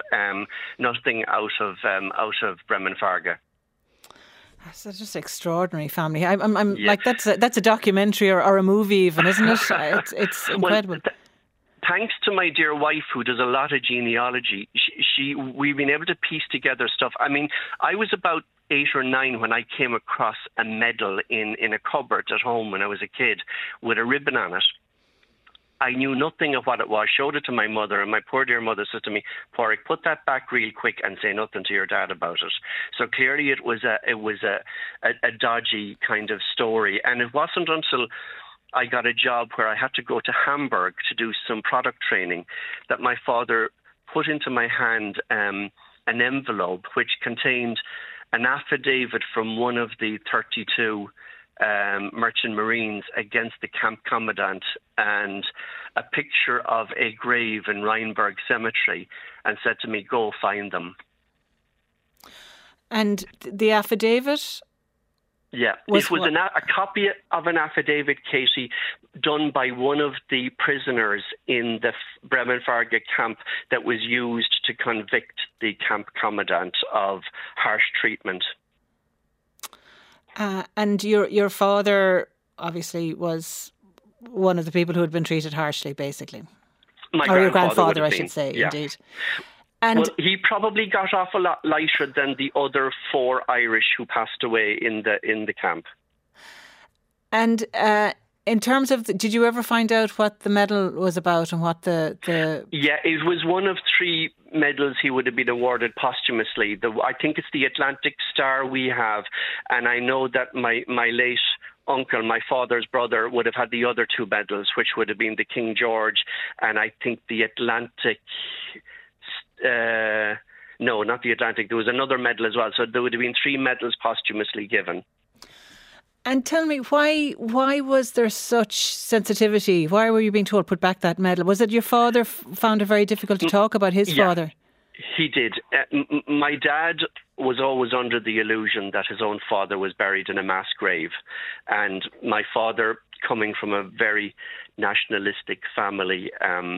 Bremenfarge. That's just extraordinary family. I'm yes. Like that's a documentary or a movie even, isn't it? It's incredible. Well, thanks to my dear wife, who does a lot of genealogy, we've been able to piece together stuff. I mean, I was about 8 or 9 when I came across a medal in a cupboard at home when I was a kid with a ribbon on it. I knew nothing of what it was, showed it to my mother, and my poor dear mother said to me, "Pádraig, put that back real quick and say nothing to your dad about it." So clearly it was a dodgy kind of story. And it wasn't until I got a job where I had to go to Hamburg to do some product training that my father put into my hand an envelope which contained an affidavit from one of the 32 merchant marines against the camp commandant and a picture of a grave in Rheinberg Cemetery, and said to me, "Go find them." And the affidavit? Yeah, it was a copy of an affidavit, Katie, done by one of the prisoners in the Bremenfarge camp that was used to convict the camp commandant of harsh treatment. And your father obviously was one of the people who had been treated harshly, basically. Or your grandfather, I should say, yeah. Indeed. And well, he probably got off a lot lighter than the other 4 Irish who passed away in the camp. And in terms of, did you ever find out what the medal was about and what the... Yeah, it was one of 3 medals he would have been awarded posthumously. I think it's the Atlantic Star we have, and I know that my late uncle, my father's brother, would have had the other 2 medals, which would have been the King George, and I think the Atlantic... no, not the Atlantic. There was another medal as well. So there would have been 3 medals posthumously given. And tell me, why was there such sensitivity? Why were you being told put back that medal? Was it your father found it very difficult to talk about his father? He did. My dad was always under the illusion that his own father was buried in a mass grave, and my father, coming from a very nationalistic family,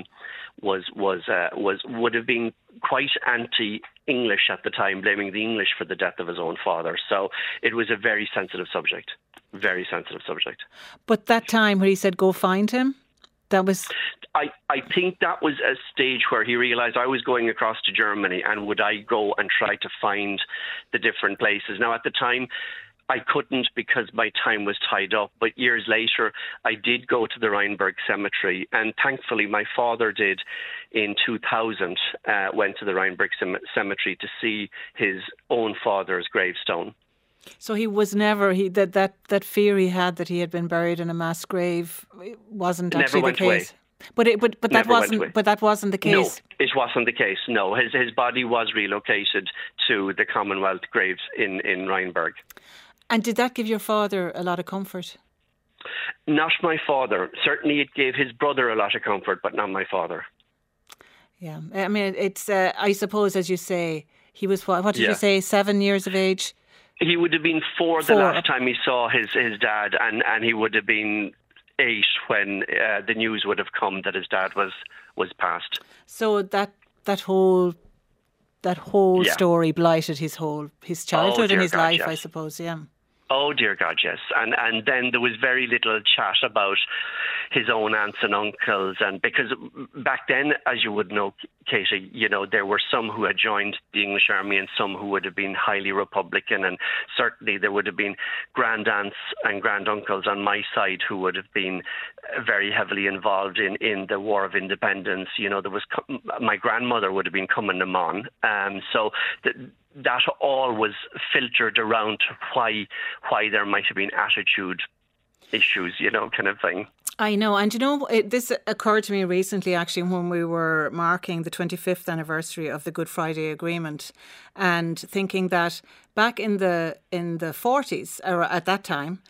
would have been quite anti-English at the time, blaming the English for the death of his own father. So it was a very sensitive subject. Very sensitive subject. But that time when he said, "Go find him," That was... I think that was a stage where he realised I was going across to Germany, and would I go and try to find the different places. Now, at the time, I couldn't because my time was tied up. But years later, I did go to the Rheinberg Cemetery, and thankfully my father did in 2000, went to the Rheinberg Cemetery to see his own father's gravestone. So he was never, that fear he had that he had been buried in a mass grave wasn't actually the case. But that wasn't the case. No, it wasn't the case. No, his body was relocated to the Commonwealth graves in Rheinberg. And did that give your father a lot of comfort? Not my father. Certainly, it gave his brother a lot of comfort, but not my father. Yeah, I mean, it's. I suppose, as you say, he was what did you say? 7 years of age. He would have been four the last time he saw his dad, and he would have been 8 when the news would have come that his dad was passed. So that whole story blighted his childhood and his life, yes. I suppose. Yeah. Oh, dear God, yes. And then there was very little chat about his own aunts and uncles. And because back then, as you would know, Katie, you know, there were some who had joined the English Army and some who would have been highly Republican. And certainly there would have been grandaunts and granduncles on my side who would have been very heavily involved in the War of Independence. You know, there was my grandmother would have been coming them on. So that all was filtered around to why there might have been attitude issues, you know, kind of thing. I know. And, you know, this occurred to me recently, actually, when we were marking the 25th anniversary of the Good Friday Agreement, and thinking that back in the 40s, or at that time,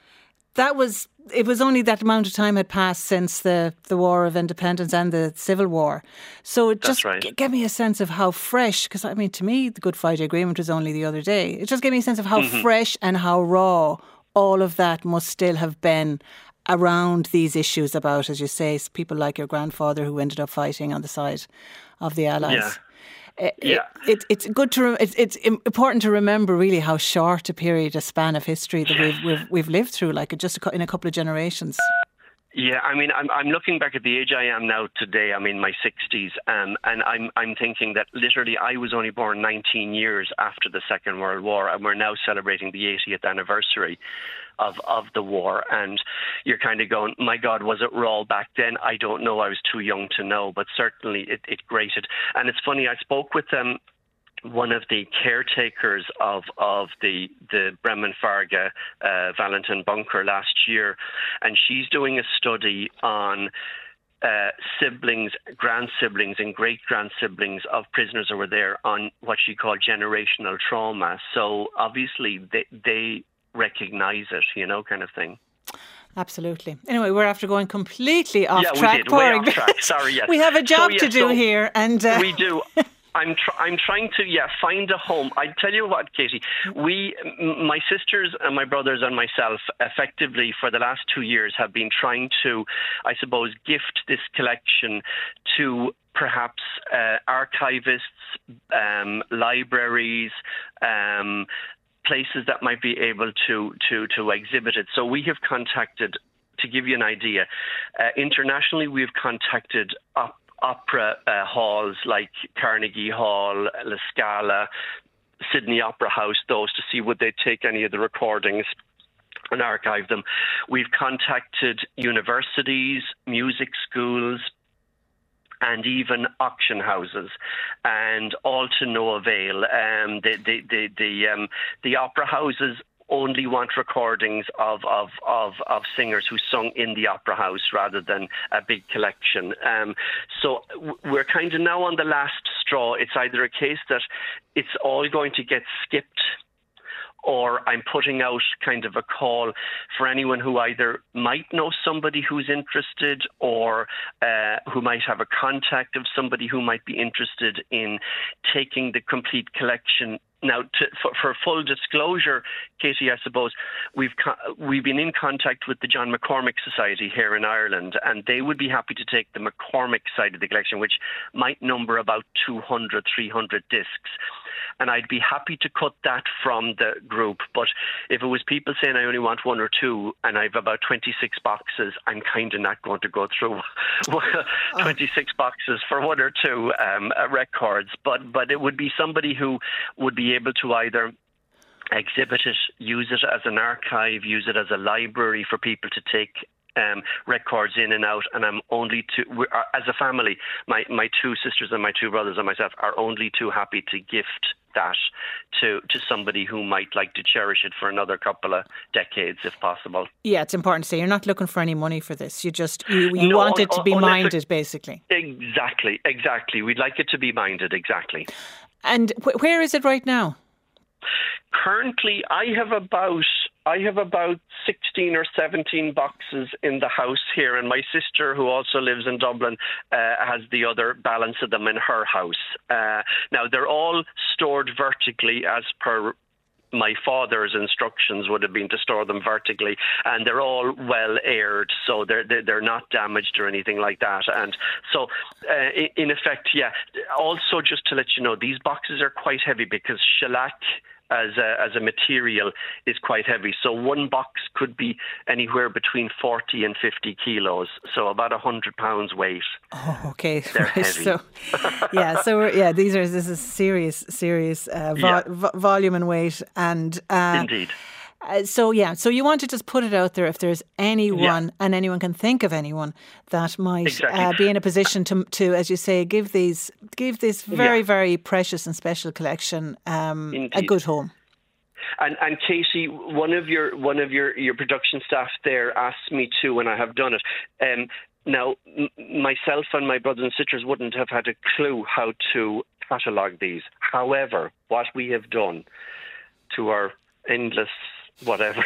it was only that amount of time had passed since the War of Independence and the Civil War. So it just gave me a sense of how fresh, because I mean, to me, the Good Friday Agreement was only the other day. It just gave me a sense of how fresh and how raw all of that must still have been around these issues about, as you say, people like your grandfather who ended up fighting on the side of the Allies. Yeah. It's good to. It's important to remember really how short a span of history that we've lived through, like just in a couple of generations. Yeah, I mean, I'm looking back at the age I am now today. I'm in my 60s, and I'm thinking that literally I was only born 19 years after the Second World War, and we're now celebrating the 80th anniversary of the war. And you're kind of going, my God, was it raw back then? I don't know. I was too young to know, but certainly it grated. And it's funny, I spoke with one of the caretakers of the Bremen Farga Valentin bunker last year, and she's doing a study on siblings, grand-siblings and great-grand-siblings of prisoners who were there on what she called generational trauma. So obviously they recognise it, you know, kind of thing. Absolutely. Anyway, we're after going completely off track. We did, way off track. Sorry, yes. We have a job to do here. And we do. I'm trying to find a home. I tell you what, Katie, my sisters and my brothers and myself, effectively for the last 2 years, have been trying to, I suppose, gift this collection to perhaps archivists, libraries, places that might be able to exhibit it. So we have contacted, to give you an idea, internationally we've contacted opera halls like Carnegie Hall, La Scala, Sydney Opera House, those to see would they take any of the recordings and archive them. We've contacted universities, music schools, and even auction houses, and all to no avail. The opera houses only want recordings of singers who sung in the opera house rather than a big collection. So we're kind of now on the last straw. It's either a case that it's all going to get skipped, or I'm putting out kind of a call for anyone who either might know somebody who's interested, or who might have a contact of somebody who might be interested in taking the complete collection Now, for full disclosure, Katie, I suppose we've been in contact with the John McCormick Society here in Ireland, and they would be happy to take the McCormick side of the collection, which might number about 200, 300 discs. And I'd be happy to cut that from the group. But if it was people saying I only want one or two and I've about 26 boxes, I'm kind of not going to go through 26 boxes for one or two records. But it would be somebody who would be able to either exhibit it, use it as an archive, use it as a library for people to take records in and out. And I'm only as a family, my two sisters and my two brothers and myself are only too happy to gift that to somebody who might like to cherish it for another couple of decades if possible. Yeah, it's important to say you're not looking for any money for this. You just you want it to be minded, basically. Exactly. We'd like it to be minded, exactly. And where is it right now? Currently, I have about 16 or 17 boxes in the house here, and my sister, who also lives in Dublin, has the other balance of them in her house. Now, they're all stored vertically as per my father's instructions would have been to store them vertically, and they're all well aired, so they're not damaged or anything like that. And so, in effect, yeah. Also, just to let you know, these boxes are quite heavy because shellac as a material is quite heavy. So one box could be anywhere between 40 and 50 kilos, so about 100 pounds weight. Oh, okay. They're heavy. So, this is serious volume and weight, and indeed. So you want to just put it out there if there's anyone, and anyone can think of anyone that might be in a position to, as you say, give this very, very precious and special collection a good home. And Katie, one of your production staff there asked me to, and I have done it. Now, myself and my brothers and sisters wouldn't have had a clue how to catalogue these. However, what we have done, to our endless whatever,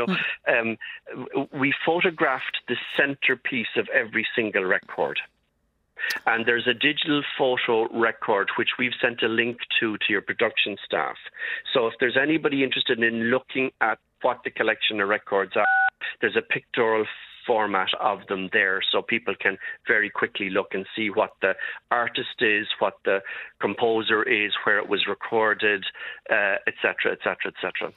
we photographed the centerpiece of every single record. And there's a digital photo record which we've sent a link to your production staff. So if there's anybody interested in looking at what the collection of records are, there's a pictorial format of them there, so people can very quickly look and see what the artist is, what the composer is, where it was recorded, etc., etc., etc.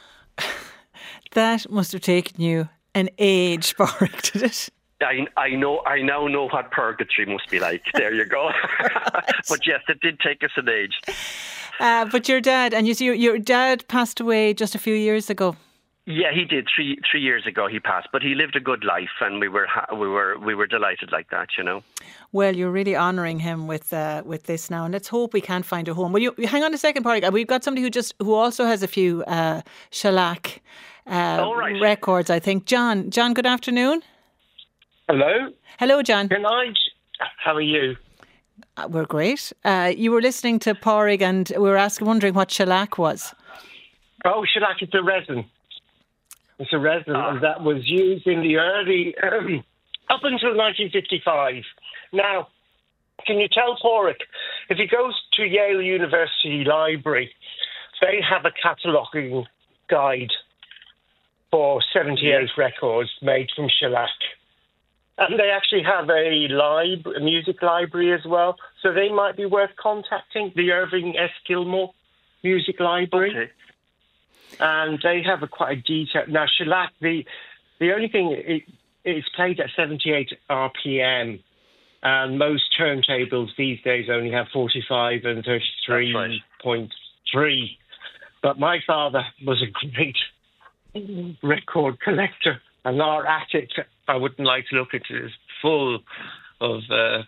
That must have taken you an age, Pádraig, did it? I now know what purgatory must be like. There you go. But yes, it did take us an age. But your dad, and you see, your dad passed away just a few years ago. Yeah, he did. 3 years ago he passed, but he lived a good life, and we were delighted like that, you know. Well, you're really honouring him with this now, and let's hope we can find a home. Will you hang on a second, Pádraig? We've got somebody who also has a few shellac records, I think. John, good afternoon. Hello, John. How are you? We're great. You were listening to Pádraig, and we were wondering what shellac was. Oh, shellac is a resin. It's a resin that was used in the early, up until 1955. Now, can you tell Pádraig, if he goes to Yale University Library, they have a cataloguing guide for 78 records made from shellac. And they actually have a music library as well, so they might be worth contacting, the Irving S. Gilmore Music Library. Okay. And they have quite a detailed... Now, shellac, the only thing, it's played at 78 RPM, and most turntables these days only have 45 and 33.3. But my father was a great record collector, and our attic, I wouldn't like to look at it, is full of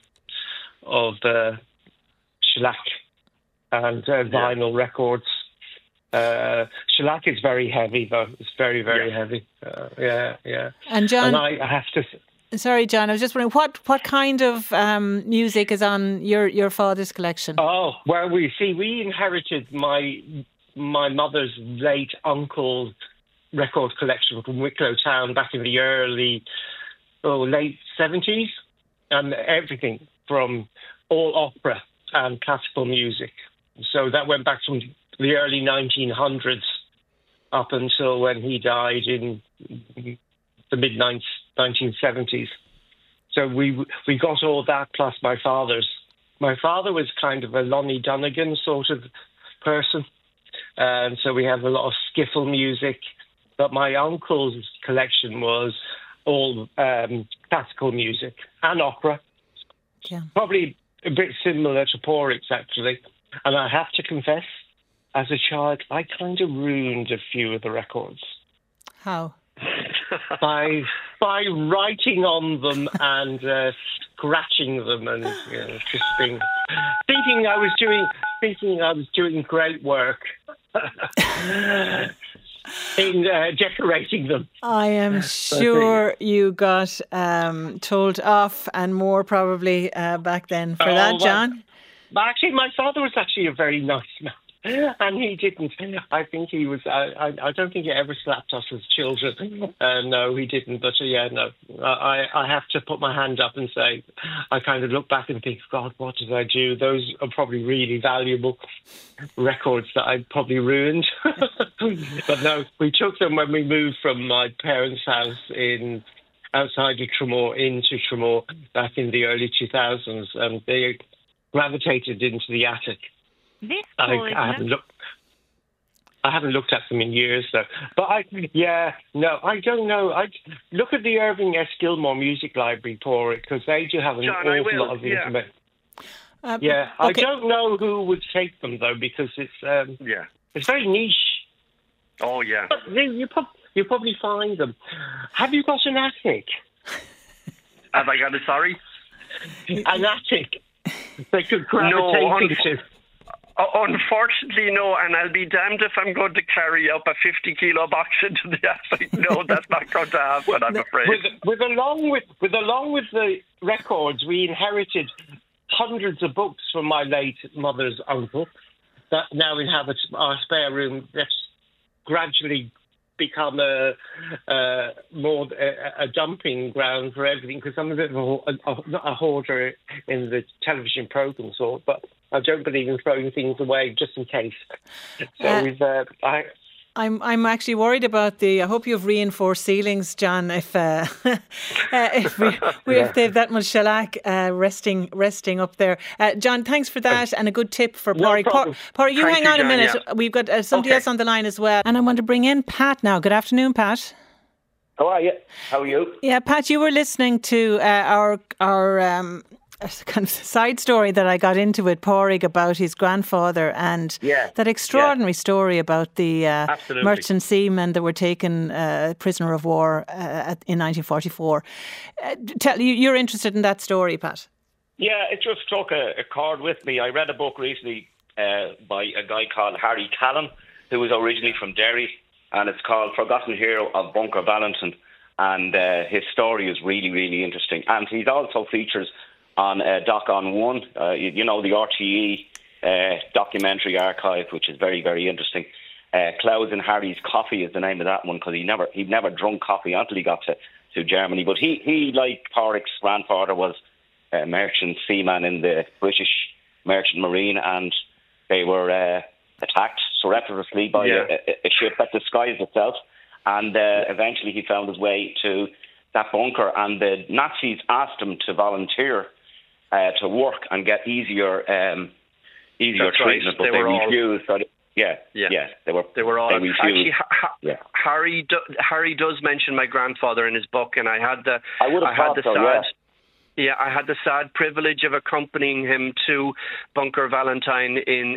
shellac and vinyl records. Shellac is very heavy, though. It's very, very heavy. Yeah. And John, and I have to. Sorry, John. I was just wondering what kind of music is on your father's collection. Oh well, we inherited my mother's late uncle's record collection from Wicklow Town back in the late 70s, and everything from all opera and classical music. So that went back from the early 1900s up until when he died in the mid-1970s. So we got all that plus my father's. My father was kind of a Lonnie Donegan sort of person. And so we have a lot of skiffle music. But my uncle's collection was all classical music and opera. Yeah. Probably a bit similar to Porrick's, actually. And I have to confess, as a child, I kind of ruined a few of the records. How? by writing on them and scratching them and just thinking I was doing great work in decorating them. I am sure you got told off and more probably back then for that, John. Actually, my father was actually a very nice man. And he didn't. I think he was. I don't think he ever slapped us as children. No, he didn't. But no. I have to put my hand up and say, I kind of look back and think, God, what did I do? Those are probably really valuable records that I probably ruined. But no, we took them when we moved from my parents' house outside of Tramore into Tramore back in the early 2000s, and they gravitated into the attic. I haven't looked at them in years, though. But I don't know. I look at the Irving S. Gilmore Music Library, Porrick, because they do have an awful lot of information. Okay. I don't know who would take them though, because it's very niche. Oh yeah. But you probably find them. Have you got an attic? Have I got sorry? An attic they could gravitate into. Unfortunately, no, and I'll be damned if I'm going to carry up a 50-kilo box into the attic. No, that's not going to happen, I'm afraid. Along with the records, we inherited hundreds of books from my late mother's uncle that now inhabit our spare room. That's gradually become a dumping ground for everything, because I'm a bit of not a hoarder in the television program sort, but I don't believe in throwing things away just in case. So I'm actually worried about I hope you have reinforced ceilings, John. If they've that much shellac resting up there, John. Thanks for that, and a good tip for Porrick. Porrick, you hang on a minute. Yeah. We've got somebody else on the line as well, and I want to bring in Pat now. Good afternoon, Pat. How are you? How are you? Yeah, Pat, you were listening to our kind of side story that I got into with Porrick about his grandfather and that extraordinary story about the merchant seamen that were taken prisoner of war in 1944. You're interested in that story, Pat? Yeah, it just struck a chord with me. I read a book recently by a guy called Harry Callan, who was originally from Derry, and it's called Forgotten Hero of Bunker Valentin, and his story is really, really interesting. And he also features on Doc on One, the RTE documentary archive, which is very, very interesting. Clouds and Harry's Coffee is the name of that one, because he'd never drunk coffee until he got to Germany. But he, like Porrick's grandfather, was a merchant seaman in the British Merchant Marine, and they were attacked surreptitiously by a ship that disguised itself. And eventually he found his way to that bunker, and the Nazis asked him to volunteer to work and get easier treatment, right. But they refused. They were all. Actually, Harry does mention my grandfather in his book, and I had the sad privilege of accompanying him to Bunker Valentine in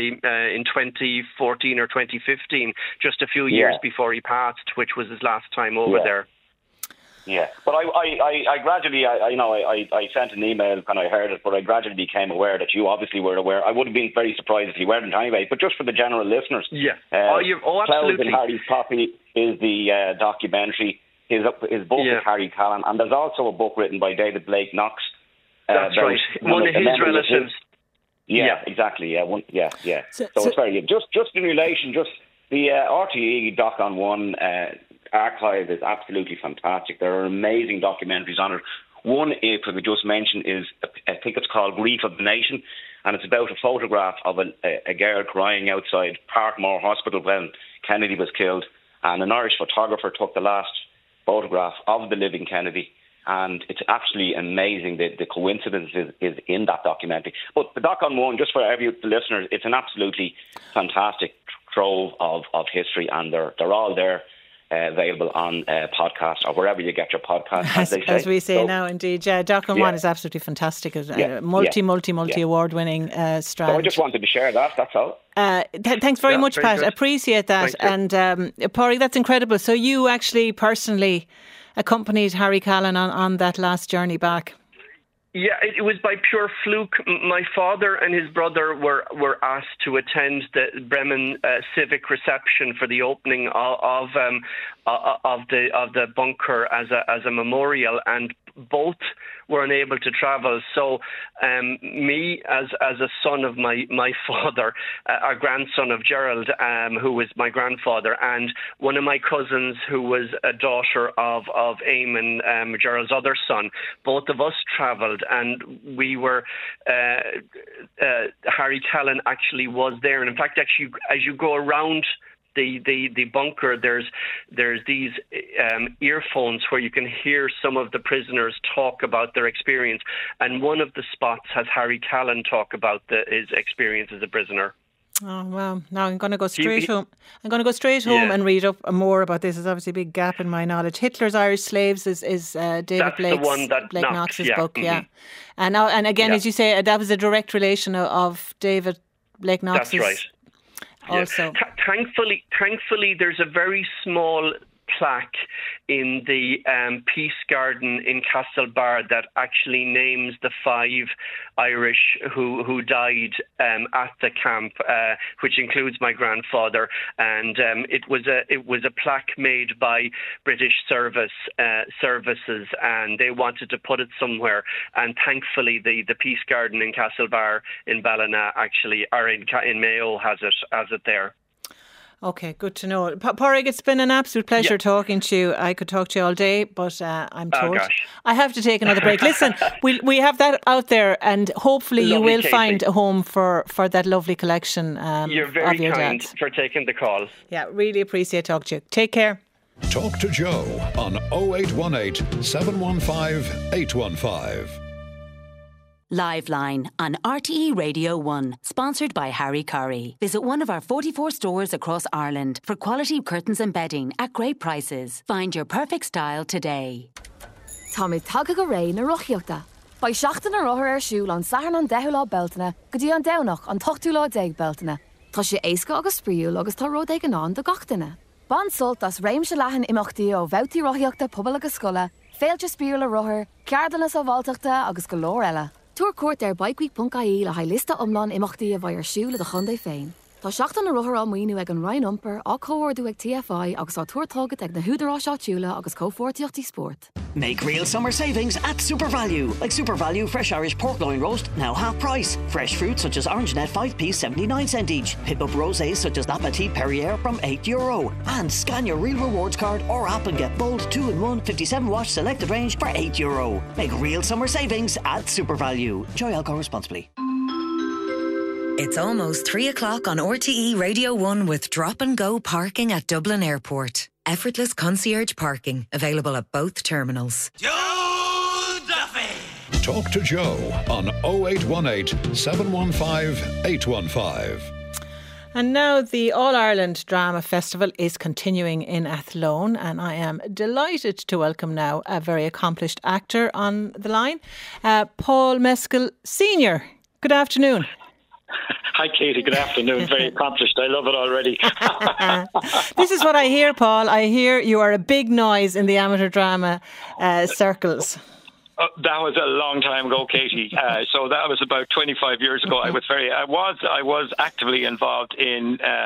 2014 or 2015, just a few years before he passed, which was his last time over there. Yeah, but I gradually, I sent an email when I heard it, but I gradually became aware that you obviously were aware. I would have been very surprised if you weren't anyway, but just for the general listeners. Yeah. Absolutely. Clouds and Harry's Coffee is the documentary. His book is Harry Callan, and there's also a book written by David Blake Knox. That's right. One of his relatives. Exactly. So it's very good. Just in relation, the RTE Doc on One archive is absolutely fantastic. There are amazing documentaries on it. One, if I could just mention, is I think it's called Grief of the Nation, and it's about a photograph of a girl crying outside Parkmore Hospital when Kennedy was killed, and an Irish photographer took the last photograph of the living Kennedy. And it's absolutely amazing that the coincidence is in that documentary. But the Doc on One, just for every listener, it's an absolutely fantastic trove of history, and they're all there, available on podcast or wherever you get your podcast, as they say. As we say now, indeed. Yeah, Doc on One is absolutely fantastic. Multi award-winning strand. So I just wanted to share that, that's all. Thanks very much, Pat. Good. Appreciate that. And Pádraig, that's incredible. So you actually personally accompanied Harry Callan on that last journey back. Yeah, it was by pure fluke. My father and his brother were asked to attend the Bremen civic reception for the opening of the bunker as a memorial, and both were unable to travel. So me, as a son of my father, a grandson of Gerald, who was my grandfather, and one of my cousins who was a daughter of Eamon, Gerald's other son, both of us travelled, and we were Harry Callan actually was there. And in fact, actually, as you go around the bunker, there's these earphones where you can hear some of the prisoners talk about their experience, and one of the spots has Harry Callan talk about his experience as a prisoner. Oh wow! Now I'm going to go straight home. I'm going to go straight home and read up more about this. There's obviously a big gap in my knowledge. Hitler's Irish Slaves is David Blake Knox's book. Mm-hmm. Yeah, and again, as you say, that was a direct relation of David Blake Knox's. That's right. Also, thankfully, there's a very small plaque in the Peace Garden in Castlebar that actually names the 5 Irish who died at the camp, which includes my grandfather. And it was a plaque made by British services, and they wanted to put it somewhere. And thankfully, the Peace Garden in Castlebar in Ballina actually, or in Mayo, has it there. Okay, good to know. Pádraig, it's been an absolute pleasure talking to you. I could talk to you all day, but I'm told I have to take another break. Listen, we have that out there, and hopefully you will find a home for that lovely collection. You're very kind for taking the call. Yeah, really appreciate talking to you. Take care. Talk to Joe on 0818 715 815. Liveline on RTE Radio 1, sponsored by Harry Curry. Visit one of our 44 stores across Ireland for quality curtains and bedding at great prices. Find your perfect style today. Tá mé tagtha go raibh na rochiota. Ba seachtain na rothar siúil an sathar an 10 lá beltaine, go dtí an 10 an 8 lá 10 beltaine. Tá sé éasca agus spríúil agus tá rud ag an an do gachtaine. Ban sult as réim se lehan imachtaí ó bhhailtí rochiota pobal agus scola, féilte spríúil a rothar, ceardanas ó bhálteachta agus go leor eile. Tuair cuairt ar bikeweek.ie le ha lista omlan imachtaí a bhair siúil a chundé féin. Tá seachtain na rothar á muoinú ag an Ryan Umper á cóhordú ag TFI agus á tuairtágad ag na húdará seáitiúla agus cófortíochtaí sport. Make real summer savings at Super Value. Like Super Value Fresh Irish Pork Loin Roast, now half price. Fresh fruit such as orange net 5p 79 cent each. Pick up rosés such as La Petite Perrier from €8. And scan your Real Rewards card or app and get bold 2-in-1 57 watt selected range for €8. Make real summer savings at Super Value. Enjoy alcohol responsibly. It's almost 3 o'clock on RTE Radio 1 with Drop and Go parking at Dublin Airport. Effortless concierge parking available at both terminals. Joe Duffy! Talk to Joe on 0818 715 815. And now the All-Ireland Drama Festival is continuing in Athlone, and I am delighted to welcome now a very accomplished actor on the line, Paul Mescal Sr. Good afternoon. Hi, Katie. Good afternoon. Very accomplished. I love it already. This is what I hear, Paul. I hear you are a big noise in the amateur drama circles. That was a long time ago, Katie. So that was about 25 years ago. I was actively involved in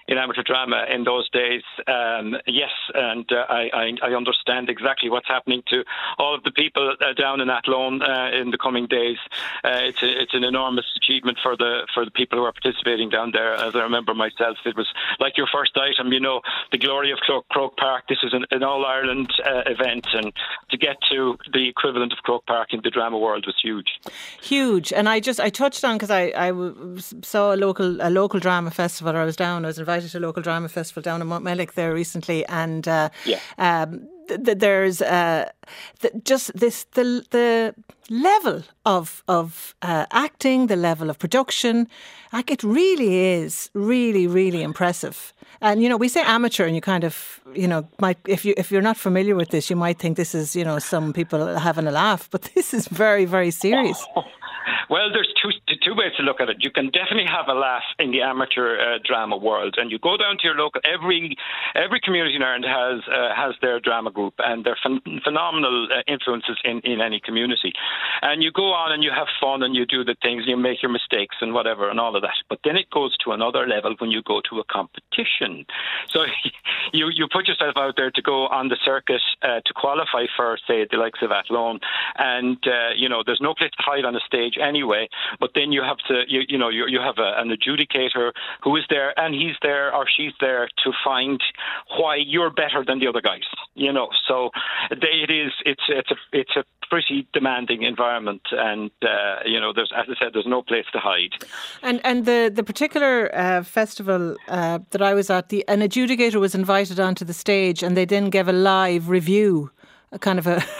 in amateur drama in those days. Yes, and I understand exactly what's happening to all of the people down in Athlone in the coming days. It's an enormous achievement for the people who are participating down there. As I remember myself, it was like your first item, you know, the glory of Croke Park. This is an All-Ireland event, and to get to the equivalent of Croke Park in the drama world was huge. Huge. And I touched on, because I saw a local drama festival, or I was invited to a local drama festival down in Montmellick there recently, and there's just the level of acting, the level of production, like it really is really, really impressive. And, you know, we say amateur, and you kind of, you know, might, if you're not familiar with this, you might think this is, you know, some people having a laugh, but this is very, very serious. Well, there's two ways to look at it. You can definitely have a laugh in the amateur drama world, and you go down to your local. Every community in Ireland has their drama group, and they're phenomenal influences in any community. And you go on and you have fun, and you do the things, you make your mistakes and whatever, and all of that. But then it goes to another level when you go to a competition. So you put yourself out there to go on the circuit to qualify for, say, the likes of Athlone, and you know, there's no place to hide on the stage anyway, but then you have to, you have an adjudicator who is there, and he's there or she's there to find why you're better than the other guys, you know. So it's a pretty demanding environment, and you know, there's, as I said, there's no place to hide. And the particular festival that I was at, an adjudicator was invited onto the stage, and they then gave a live review, a kind of a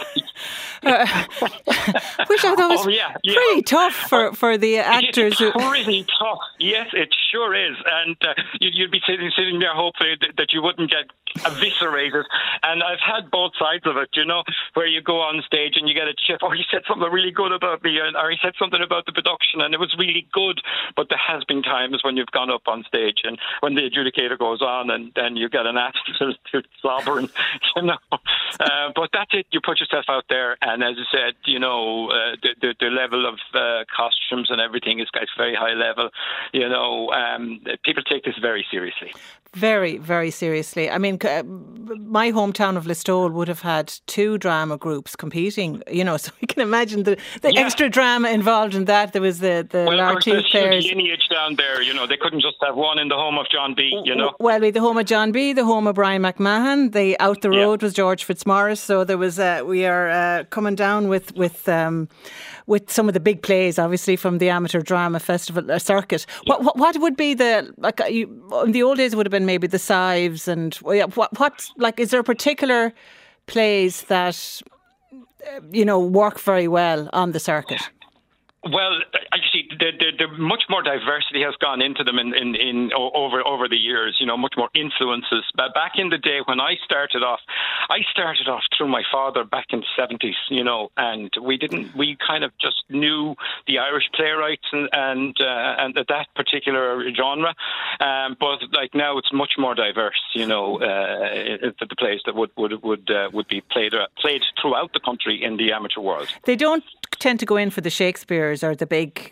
which I thought was pretty tough for the actors. It's pretty tough. Yes, it sure is. And you'd be sitting there hopefully that you wouldn't get eviscerated. And I've had both sides of it, you know, where you go on stage and you get a chip, or he said something really good about me, or he said something about the production, and it was really good. But there has been times when you've gone up on stage, and when the adjudicator goes on, and then you get an absolute slobbering, you know. But that's it. You put yourself out there, and as I said, you know, the level of costumes and everything is very high level. You know, people take this very seriously. Very, very seriously. I mean, my hometown of Listowel would have had 2 drama groups competing, you know, so we can imagine the extra drama involved in that. There was the Lartigue players. Huge lineage down there, you know, they couldn't just have one in the home of John B, you know. Well, we had the home of John B, the home of Brian McMahon, the out the road was George Fitzmaurice, so there was, we are coming down with some of the big plays, obviously, from the amateur drama festival circuit. What would be in the old days it would have been maybe the Sives, and is there particular plays that you know work very well on the circuit? Well, actually, the much more diversity has gone into them over the years. You know, much more influences. But back in the day when I started off through my father back in the 70s. You know, and we kind of just knew the Irish playwrights and that particular genre. But like now, it's much more diverse. You know, the plays that would be played throughout the country in the amateur world. They don't tend to go in for the Shakespeares or the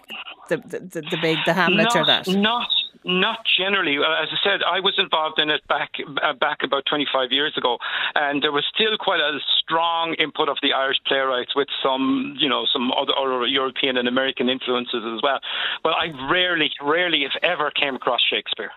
Hamlets or that. Not generally. As I said, I was involved in it back about 25 years ago, and there was still quite a strong input of the Irish playwrights with some other European and American influences as well. But I rarely, if ever, came across Shakespeare.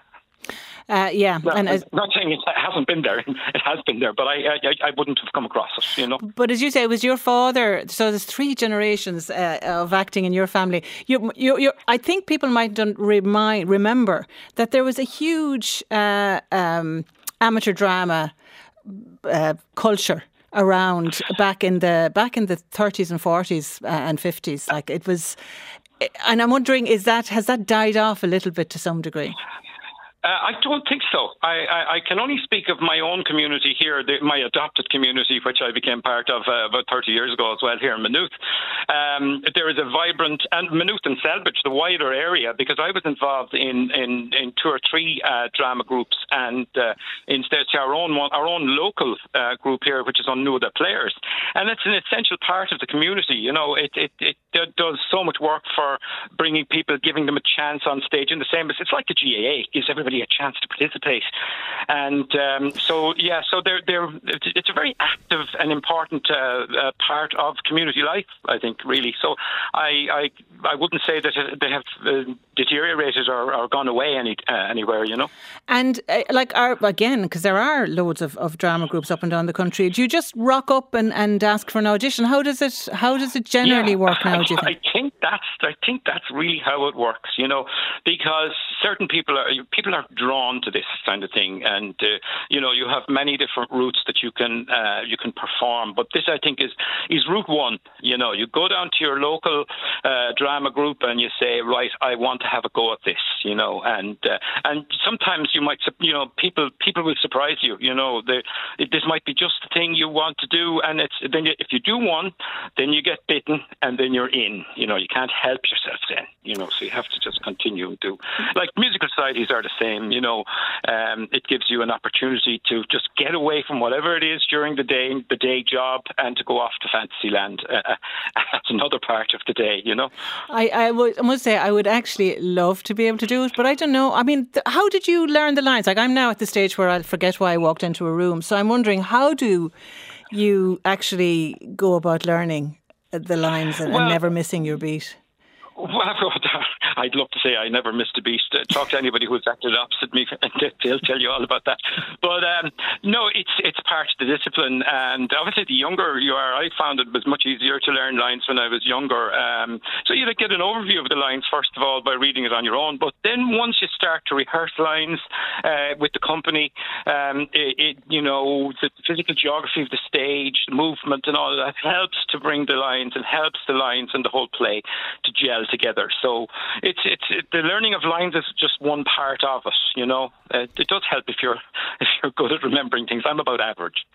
Not saying it hasn't been there. It has been there, but I wouldn't have come across it, you know. But as you say, it was your father. So there's 3 generations of acting in your family. I think people might remember that there was a huge amateur drama culture around back in the 30s and 40s and 50s. Like it was, and I'm wondering, has that died off a little bit to some degree? I don't think so. I can only speak of my own community here, my adopted community, which I became part of about 30 years ago as well, here in Maynooth. There is a vibrant, and Maynooth and Selbridge, the wider area, because I was involved in 2 or 3 drama groups, and instead our own local group here, which is on Nuada Players, and it's an essential part of the community. You know, it does so much work for bringing people, giving them a chance on stage, in the same as it's like the GAA gives everybody really a chance to participate. And so it's a very active and important part of community life, I think, really. So I wouldn't say that they have deteriorated or gone away anywhere, you know. And because there are loads of drama groups up and down the country, do you just rock up and ask for an audition? How does it generally work now, do you think? I think that's really how it works, you know, because certain people are drawn to this kind of thing, and you know, you have many different routes that you can perform. But this, I think, is route one. You know, you go down to your local drama group and you say, right, I want to have a go at this, you know, and sometimes you might, you know, people will surprise you. You know, this might be just the thing you want to do, and if you do one, then you get bitten, and then you're in. You know, you can't help yourself then. You know, so you have to just continue and do. Like musical societies are the same. You know, it gives you an opportunity to just get away from whatever it is during the day job, and to go off to Fantasyland. That's another part of the day, you know. I must say I would actually love to be able to do it, but I don't know. I mean, how did you learn the lines? Like, I'm now at the stage where I'll forget why I walked into a room. So I'm wondering, how do you actually go about learning the lines and never missing your beat? Well, I'd love to say I never missed a beat. Talk to anybody who's acted opposite me, and they'll tell you all about that. But no, it's part of the discipline. And obviously, the younger you are, I found it was much easier to learn lines when I was younger. So you get an overview of the lines, first of all, by reading it on your own. But then once you start to rehearse lines with the company, you know, the physical geography of the stage, the movement and all of that helps to bring the lines and helps the lines and the whole play to gel together. So it's the learning of lines is just one part of it, you know. It does help if you're good at remembering things. I'm about average.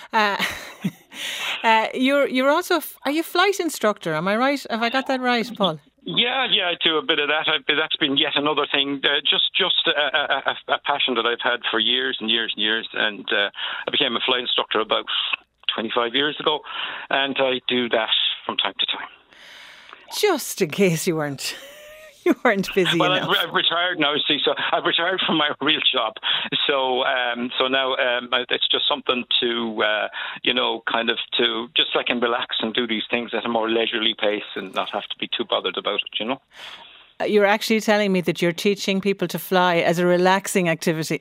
You're also, are you a flight instructor? Am I right? Have I got that right, Paul? Yeah, I do a bit of that. That's been yet another thing, just a passion that I've had for years and years and years. And I became a flight instructor about 25 years ago, and I do that from time to time. Just in case you weren't busy enough. Well, I've retired now, see, so I've retired from my real job. So now it's just something to, you know, kind of to, just so I can relax and do these things at a more leisurely pace and not have to be too bothered about it, you know. You're actually telling me that you're teaching people to fly as a relaxing activity.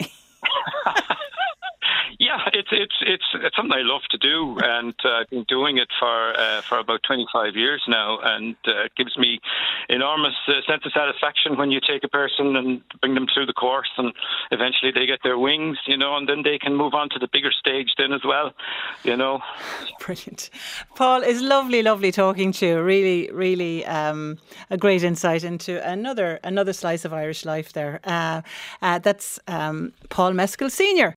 Yeah, it's something I love to do, and I've been doing it for about 25 years now, and it gives me enormous sense of satisfaction when you take a person and bring them through the course, and eventually they get their wings, you know, and then they can move on to the bigger stage then as well, you know. Brilliant. Paul, it's lovely talking to you. Really, really a great insight into another slice of Irish life there. That's Paul Mescal Senior.